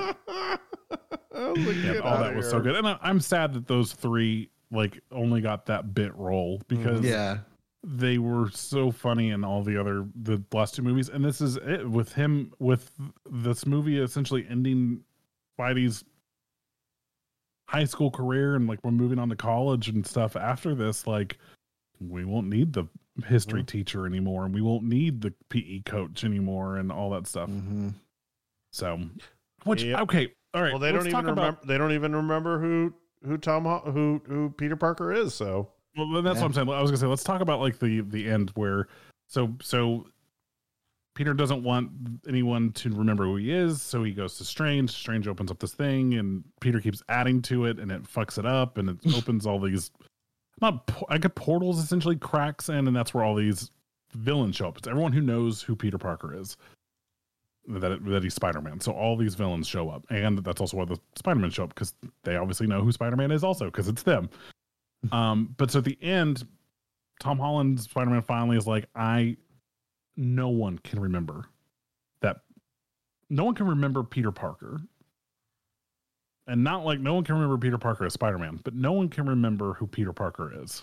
I was like, Yeah, get all outta that was here. so good, and I'm sad that those three like only got that bit role because Yeah. they were so funny in all the last two movies, and this is it with him with this movie essentially ending Spidey's high school career, and like we're moving on to college and stuff after this. Like we won't need the history teacher anymore, and we won't need the PE coach anymore, and all that stuff. Mm-hmm. So, which Yep. okay, all right. Well, they let's don't even talk about- remember. They don't even remember who Peter Parker is. So Well, that's Yeah. what I'm saying. I was gonna say, let's talk about like the end where so Peter doesn't want anyone to remember who he is, so he goes to Strange. Strange opens up this thing, and Peter keeps adding to it, and it fucks it up, and it opens all these I get portals essentially cracks in, and that's where all these villains show up. It's everyone who knows who Peter Parker is, that he's Spider-Man. So all these villains show up, and that's also why the Spider-Man show up, because they obviously know who Spider-Man is also, because it's them. But so at the end, Tom Holland's Spider-Man finally is like, no one can remember that. No one can remember Peter Parker. And not like no one can remember Peter Parker as Spider-Man, but no one can remember who Peter Parker is.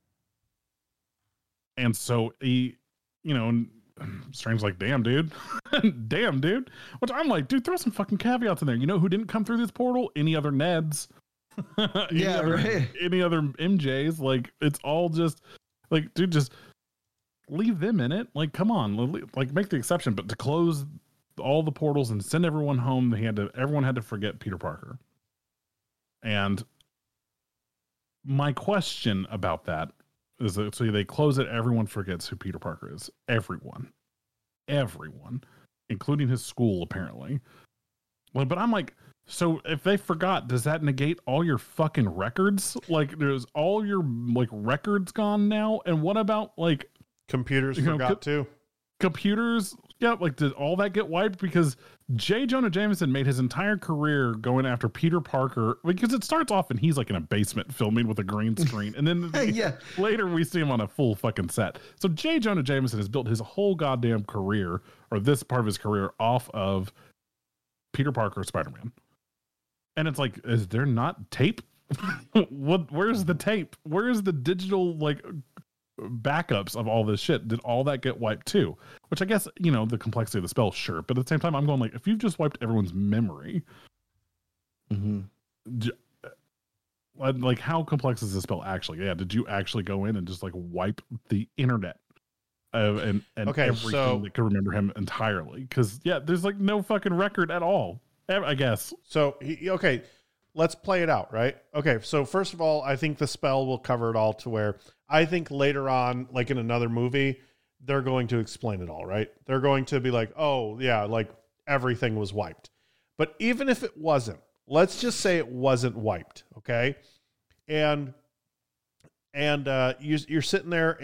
And so he, Strange's like, damn, dude. Damn, dude. Which I'm like, dude, throw some fucking caveats in there. You know who didn't come through this portal? Any other Neds. Yeah, right. Any other MJs. Like, it's all just like, dude, just leave them in it. Like, come on. Like, make the exception. But to close all the portals and send everyone home, everyone had to forget Peter Parker. And my question about that is that so they close it, everyone forgets who Peter Parker is. Everyone, including his school, apparently. Well, but I'm like, so if they forgot, does that negate all your fucking records? Like, there's all your like records gone now. And what about like computers forgot too. Computers? Yeah, like did all that get wiped? Because J. Jonah Jameson made his entire career going after Peter Parker, because it starts off and he's like in a basement filming with a green screen, and then Yeah. later we see him on a full fucking set. So J. Jonah Jameson has built his whole goddamn career, or this part of his career, off of Peter Parker, Spider-Man. And it's like, is there not tape? Where's the tape? Where's the digital like backups of all this shit? Did all that get wiped too? Which I guess, the complexity of the spell, sure, but at the same time I'm going like, if you've just wiped everyone's memory, like how complex is the spell actually? Yeah, did you actually go in and just like wipe the internet and Okay, everything so- that could remember him entirely? Because yeah, there's like no fucking record at all, I guess. So okay, let's play it out, right? Okay, so first of all, I think the spell will cover it all to where I think later on, like in another movie, they're going to explain it all, right? They're going to be like, oh yeah, like everything was wiped. But even if it wasn't, let's just say it wasn't wiped, okay? And you're sitting there,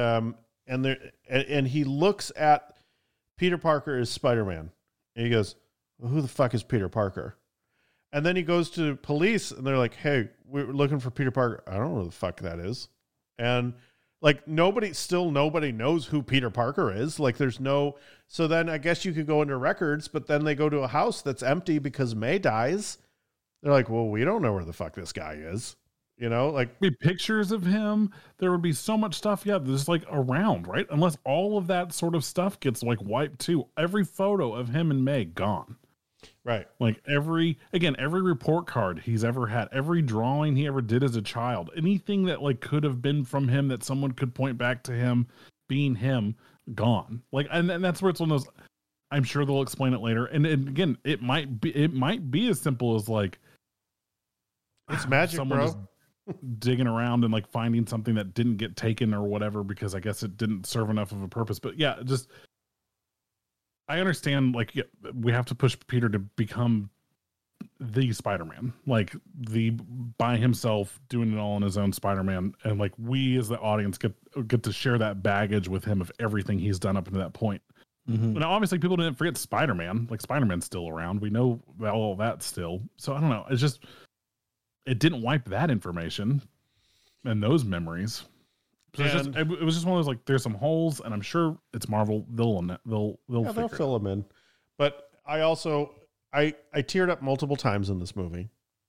and he looks at Peter Parker as Spider-Man, and he goes, well, who the fuck is Peter Parker? And then he goes to police, and they're like, hey, we're looking for Peter Parker. I don't know who the fuck that is. And like nobody knows who Peter Parker is. Like there's no, so then I guess you could go into records, but then they go to a house that's empty because May dies. They're like, well, we don't know where the fuck this guy is. Like Be pictures of him. There would be so much stuff. Yeah, there's like around, right? Unless all of that sort of stuff gets like wiped too. Every photo of him and May gone. right. Like every report card he's ever had, every drawing he ever did as a child, anything that like could have been from him that someone could point back to him being him, gone. Like, and that's where it's one of those. I'm sure they'll explain it later. And again, it might be as simple as like It's magic, someone bro. just digging around and like finding something that didn't get taken or whatever, because I guess it didn't serve enough of a purpose. But yeah, I understand, like, yeah, we have to push Peter to become the Spider-Man, like the by himself doing it all on his own Spider-Man, and like we as the audience get to share that baggage with him of everything he's done up to that point. Now, obviously, people didn't forget Spider-Man. Like Spider-Man's still around. We know all that still. So I don't know. It's just it didn't wipe that information and those memories. So it was just one of those like there's some holes, and I'm sure it's Marvel. They'll fill them in. But I also I teared up multiple times in this movie.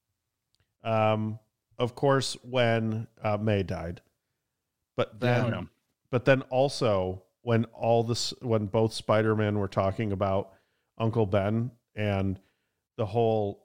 Of course, when May died, but then also when both Spider-Men were talking about Uncle Ben and the whole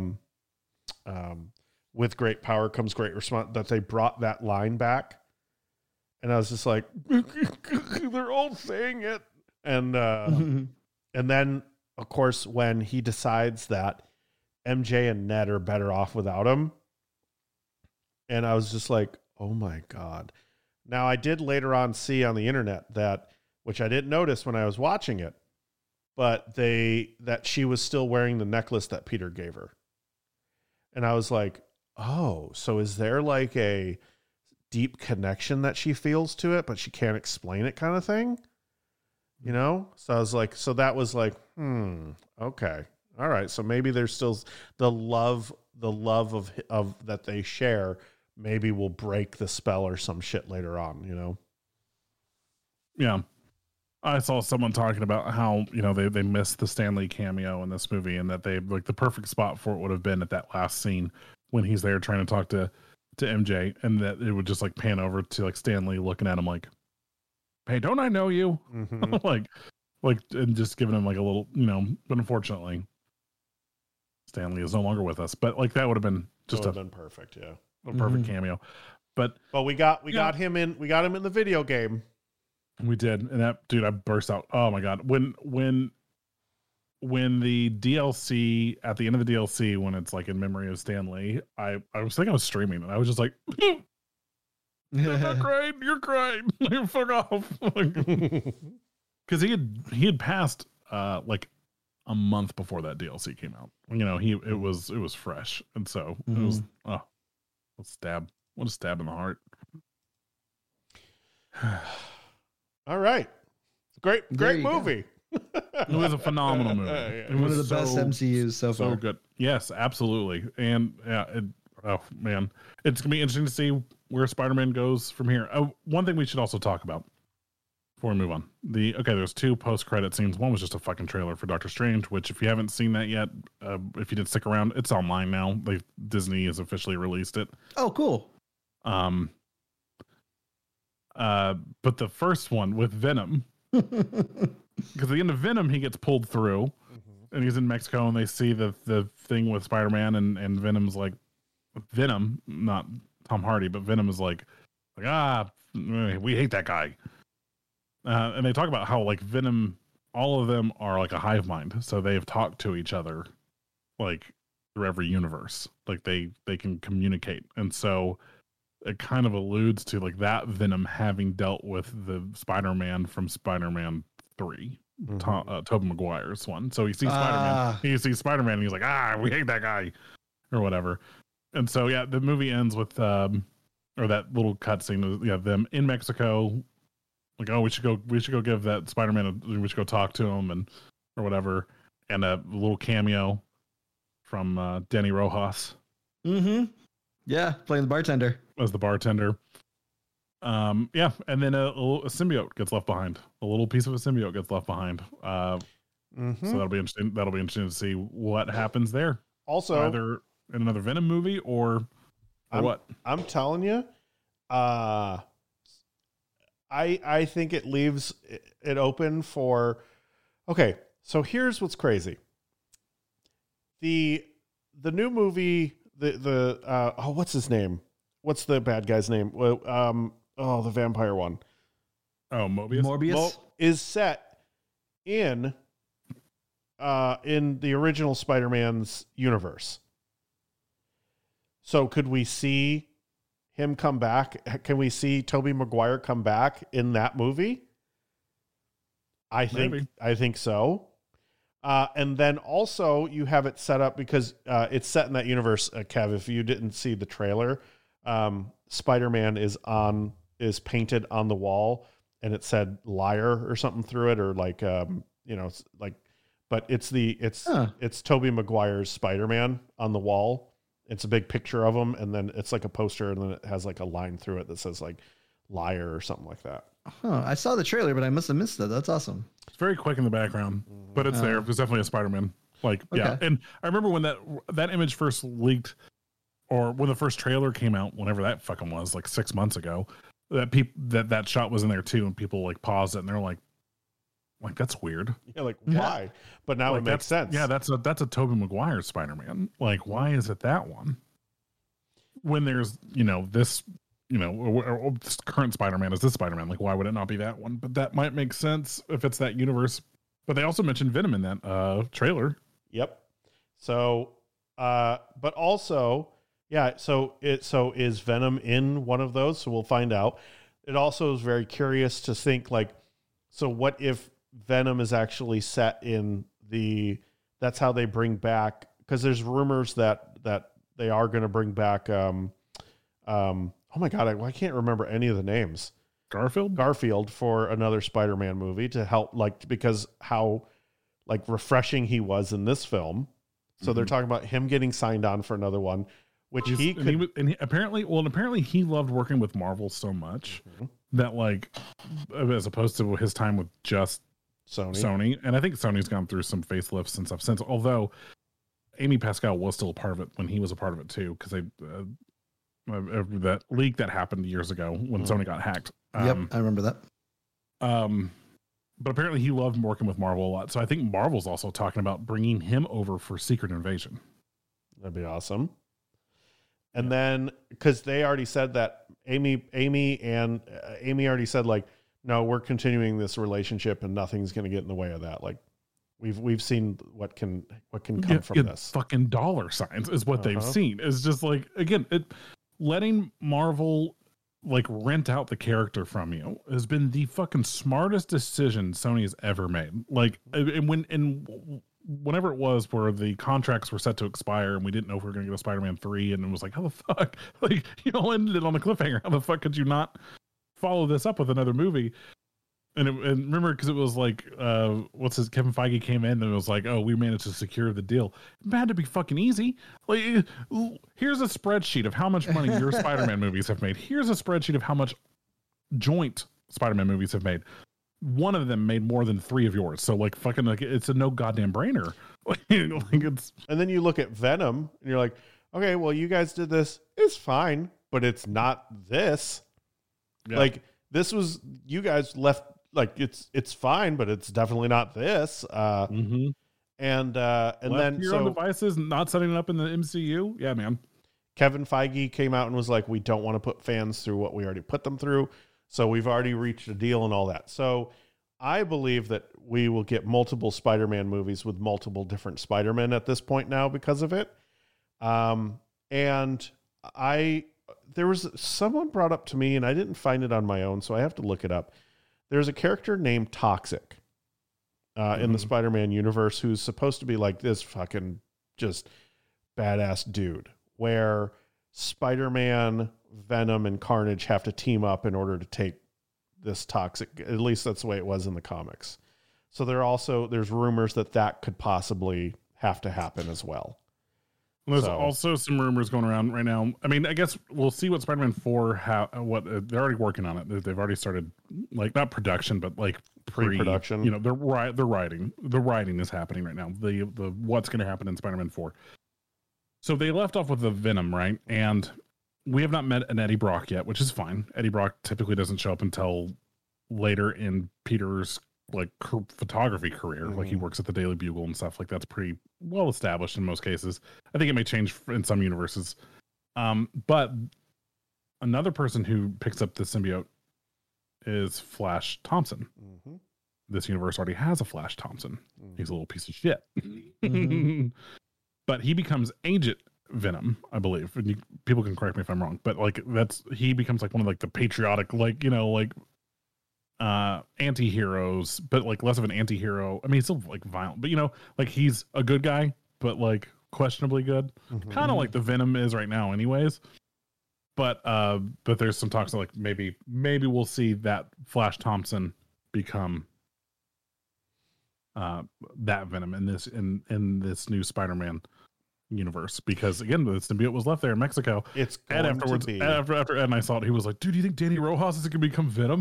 with great power comes great response, that they brought that line back. And I was just like, they're all saying it. And then, of course, when he decides that MJ and Ned are better off without him. And I was just like, oh my God. Now, I did later on see on the internet that, which I didn't notice when I was watching it, but that she was still wearing the necklace that Peter gave her. And I was like, oh, so is there like a deep connection that she feels to it, but she can't explain it kind of thing? You know? So I was like, so that was like, okay. All right. So maybe there's still the love of that they share maybe will break the spell or some shit later on, you know? Yeah. I saw someone talking about how, you know, they missed the Stan Lee cameo in this movie, and that they like the perfect spot for it would have been at that last scene when he's there trying to talk to MJ, and that it would just like pan over to like Stan Lee looking at him like, hey, don't I know you? like, and just giving him like a little, you know, but unfortunately Stan Lee is no longer with us, but like that would have been been perfect. Yeah. A perfect cameo. But we got him in the video game. We did. And that dude, I burst out. Oh my God. When the DLC at the end of the DLC, when it's like in memory of Stan Lee, I was thinking I was streaming, and I was just like, I'm not crying, you're crying. Fuck off. Because he had passed like a month before that DLC came out. You know, it was fresh. And so it was what a stab in the heart. All right. Great movie. It was a phenomenal movie. It was one of the best MCUs so far. So good. Yes, absolutely. And yeah, oh man, it's gonna be interesting to see where Spider-Man goes from here. One thing we should also talk about before we move on. There's 2 post-credit scenes. One was just a fucking trailer for Doctor Strange, which if you haven't seen that yet, if you didn't stick around, it's online now. Disney has officially released it. Oh, cool. But the first one with Venom, because at the end of Venom, he gets pulled through, and he's in Mexico, and they see the thing with Spider-Man, and Venom's like, Venom, not Tom Hardy, but Venom is like, we hate that guy. And they talk about how like Venom, all of them are like a hive mind, so they've talked to each other like through every universe, like they can communicate, and so it kind of alludes to like that Venom having dealt with the Spider-Man from Spider-Man 3, Tobey Maguire's one. So he sees Spider-Man, and he's like, we hate that guy, or whatever. And so yeah, the movie ends with or that little cutscene, them in Mexico. Like, we should go give that Spider-Man we should go talk to him, and or whatever, and a little cameo from Danny Rojas. Yeah, playing the bartender. As the bartender. Yeah, and then a symbiote gets left behind. A little piece of a symbiote gets left behind. So that'll be interesting. That'll be interesting to see what happens there. Also, either in another Venom movie or what. I'm telling you, I think it leaves it open for. Okay, so here's what's crazy. The new movie, what's his name? What's the bad guy's name? The vampire one. Oh, Morbius. Is set in the original Spider-Man's universe. So could we see him come back? Can we see Tobey Maguire come back in that movie? I think so. And then also you have it set up because it's set in that universe. Kev, if you didn't see the trailer, Spider-Man is painted on the wall, and it said "liar" or something through it, or like but it's Tobey Maguire's Spider-Man on the wall. It's a big picture of him, and then it's like a poster, and then it has like a line through it that says like "liar" or something like that. Huh, I saw the trailer, but I must have missed it. That's awesome. It's very quick in the background, but it's there. There's definitely a Spider-Man. Like, yeah. And I remember when that image first leaked, or when the first trailer came out, whenever that fucking was, like 6 months ago, that shot was in there too, and people like paused it and they're like that's weird. Yeah, like why? But now it makes sense. Yeah, that's a Tobey Maguire Spider-Man. Like, why is it that one? When there's this. Or this current Spider-Man is this Spider-Man. Like, why would it not be that one? But that might make sense if it's that universe. But they also mentioned Venom in that trailer. Yep. So, but also, yeah. So is Venom in one of those? So we'll find out. It also is very curious to think like, so what if Venom is actually set in that's how they bring back, because there's rumors that they are going to bring back, oh my God, I can't remember any of the names. Garfield for another Spider-Man movie to help, because how refreshing he was in this film. So they're talking about him getting signed on for another one, which apparently he loved working with Marvel so much that as opposed to his time with just Sony. And I think Sony's gone through some facelifts and stuff since, although Amy Pascal was still a part of it when he was a part of it too, because that leak that happened years ago when Sony got hacked. Yep, I remember that. But apparently he loved working with Marvel a lot. So I think Marvel's also talking about bringing him over for Secret Invasion. That'd be awesome. And then, because they already said that Amy already said no, we're continuing this relationship and nothing's going to get in the way of that. Like we've seen what can come from this. Fucking dollar signs is what they've seen. It's just letting Marvel rent out the character from you has been the fucking smartest decision Sony has ever made. Whenever it was where the contracts were set to expire and we didn't know if we were going to get a Spider-Man 3, and it was like, how the fuck? Ended it on the cliffhanger. How the fuck could you not follow this up with another movie? And remember, because it was Kevin Feige came in and it was like, oh, we managed to secure the deal. It had to be fucking easy. Here's a spreadsheet of how much money your Spider-Man movies have made. Here's a spreadsheet of how much joint Spider-Man movies have made. One of them made more than 3 of yours. So it's a no goddamn brainer. And then you look at Venom and you're like, okay, well, you guys did this. It's fine, but it's not this. Yeah. This was, you guys left. It's fine, but it's definitely not this. And then your own devices, not setting it up in the MCU. Yeah, man. Kevin Feige came out and was like, we don't want to put fans through what we already put them through. So we've already reached a deal and all that. So I believe that we will get multiple Spider-Man movies with multiple different Spider-Men at this point now because of it. And there was someone brought up to me and I didn't find it on my own, so I have to look it up. There's a character named Toxic in the Spider-Man universe who's supposed to be like this fucking just badass dude, where Spider-Man, Venom, and Carnage have to team up in order to take this Toxic. At least that's the way it was in the comics. So there's rumors that could possibly have to happen as well. There's also some rumors going around right now. I mean, I guess we'll see what Spider-Man 4, they're already working on it. They've already started, not production, but pre-production. They're writing. The writing is happening right now. The what's going to happen in Spider-Man 4. So they left off with the Venom, right? And we have not met an Eddie Brock yet, which is fine. Eddie Brock typically doesn't show up until later in Peter's photography career. He works at the Daily Bugle and stuff. That's pretty well established in most cases. I think it may change in some universes. But another person who picks up the symbiote is Flash Thompson. This universe already has a Flash Thompson. He's a little piece of shit. But he becomes Agent Venom, I believe. And people can correct me if I'm wrong, but he becomes one of the patriotic, anti-heroes, but like less of an anti-hero. I mean, he's still like violent, but like he's a good guy, but like questionably good. Kind of like the Venom is right now anyways. But there's some talks of like maybe we'll see that Flash Thompson become that Venom in this new Spider-Man universe, because again the symbiote was left there in Mexico. It's Ed afterwards to be. after Ed and I saw it, he was like, dude, do you think Danny Rojas is gonna become Venom?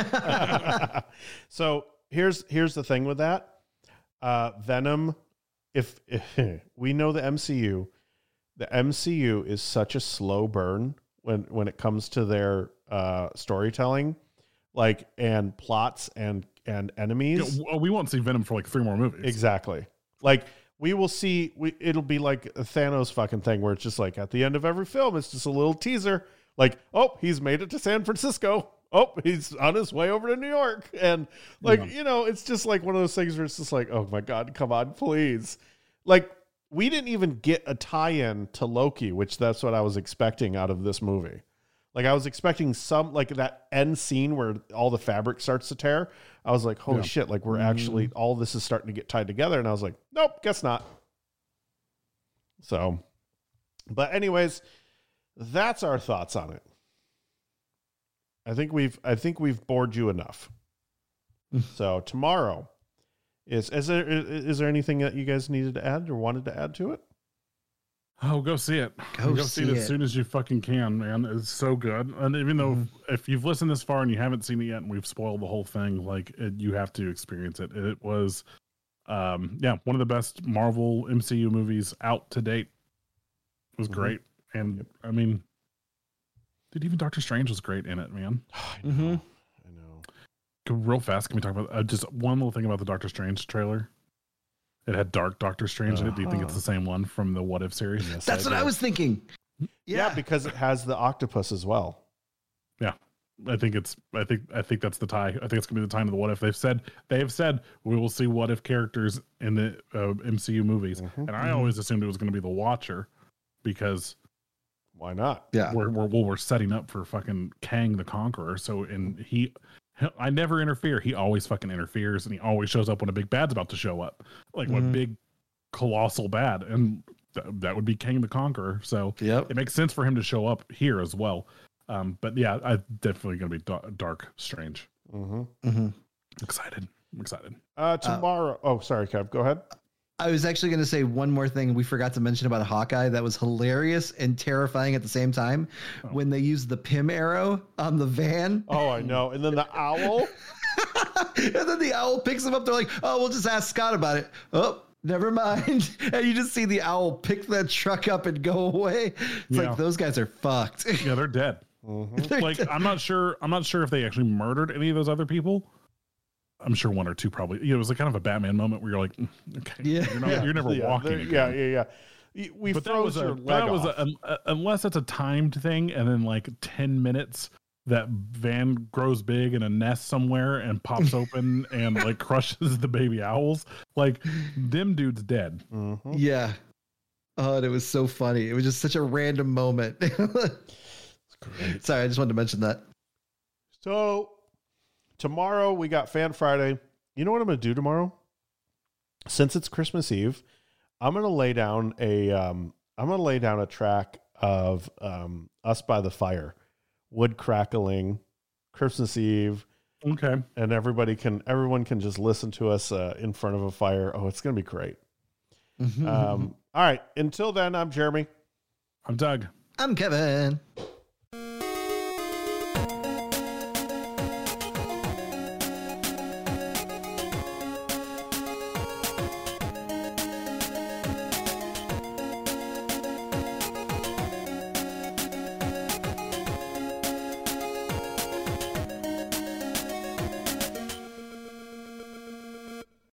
So here's the thing with that. Venom, if we know the MCU is such a slow burn when it comes to their storytelling, like, and plots and enemies. We won't see Venom for like 3 more movies. Exactly. Like we will see, it'll be like a Thanos fucking thing where it's just like at the end of every film, it's just a little teaser. Like, oh, he's made it to San Francisco. Oh, he's on his way over to New York. And like, it's just like one of those things where it's just like, oh my God, come on, please. Like, we didn't even get a tie-in to Loki, which that's what I was expecting out of this movie. Like, I was expecting some, like that end scene where all the fabric starts to tear. I was like, holy shit, like we're actually, all this is starting to get tied together. And I was like, nope, guess not. So, but anyways, that's our thoughts on it. I think we've bored you enough. So tomorrow is there anything that you guys needed to add or wanted to add to it? Oh, go see it. Go see it as soon as you fucking can, man. It's so good. And even though if you've listened this far and you haven't seen it yet and we've spoiled the whole thing, like you have to experience it. It was, one of the best Marvel MCU movies out to date. It was great. And I mean, dude, even Doctor Strange was great in it, man. I know. Real fast, can we talk about just one little thing about the Doctor Strange trailer? It had Dark Doctor Strange in it. Do you think it's the same one from the What If series? Yes, That's what I was thinking. Yeah, because it has the octopus as well. Yeah, I think that's the tie. I think it's gonna be the time of the What If. They have said we will see What If characters in the MCU movies, and I always assumed it was gonna be the Watcher, because why not? Yeah, we're setting up for fucking Kang the Conqueror. So I never interfere. He always fucking interferes, and he always shows up when a big bad's about to show up, like one big colossal bad, and that would be Kang the Conqueror. So it makes sense for him to show up here as well. But yeah, I'm definitely going to be Dark Strange. Excited. I'm excited. Tomorrow. Sorry, Kev. Go ahead. I was actually going to say one more thing we forgot to mention about Hawkeye that was hilarious and terrifying at the same time when they used the Pym arrow on the van. Oh, I know. And then the owl. And then the owl picks him up. They're like, oh, we'll just ask Scott about it. Oh, never mind. And you just see the owl pick that truck up and go away. It's like, those guys are fucked. Yeah, they're dead. Like, I'm not sure if they actually murdered any of those other people. I'm sure one or two probably. It was like kind of a Batman moment where you're like, okay, you're never walking again. Yeah. But that was unless it's a timed thing, and then like 10 minutes, that van grows big in a nest somewhere and pops open and like crushes the baby owls. Like, them dudes dead. Yeah. Oh, and it was so funny. It was just such a random moment. It's great. Sorry, I just wanted to mention that. So tomorrow we got Fan Friday. You know what I'm going to do tomorrow? Since it's Christmas Eve, I'm going to lay down a track of Us by the Fire, wood crackling, Christmas Eve. Okay. And everyone can just listen to us in front of a fire. Oh, it's going to be great. All right. Until then, I'm Jeremy. I'm Doug. I'm Kevin.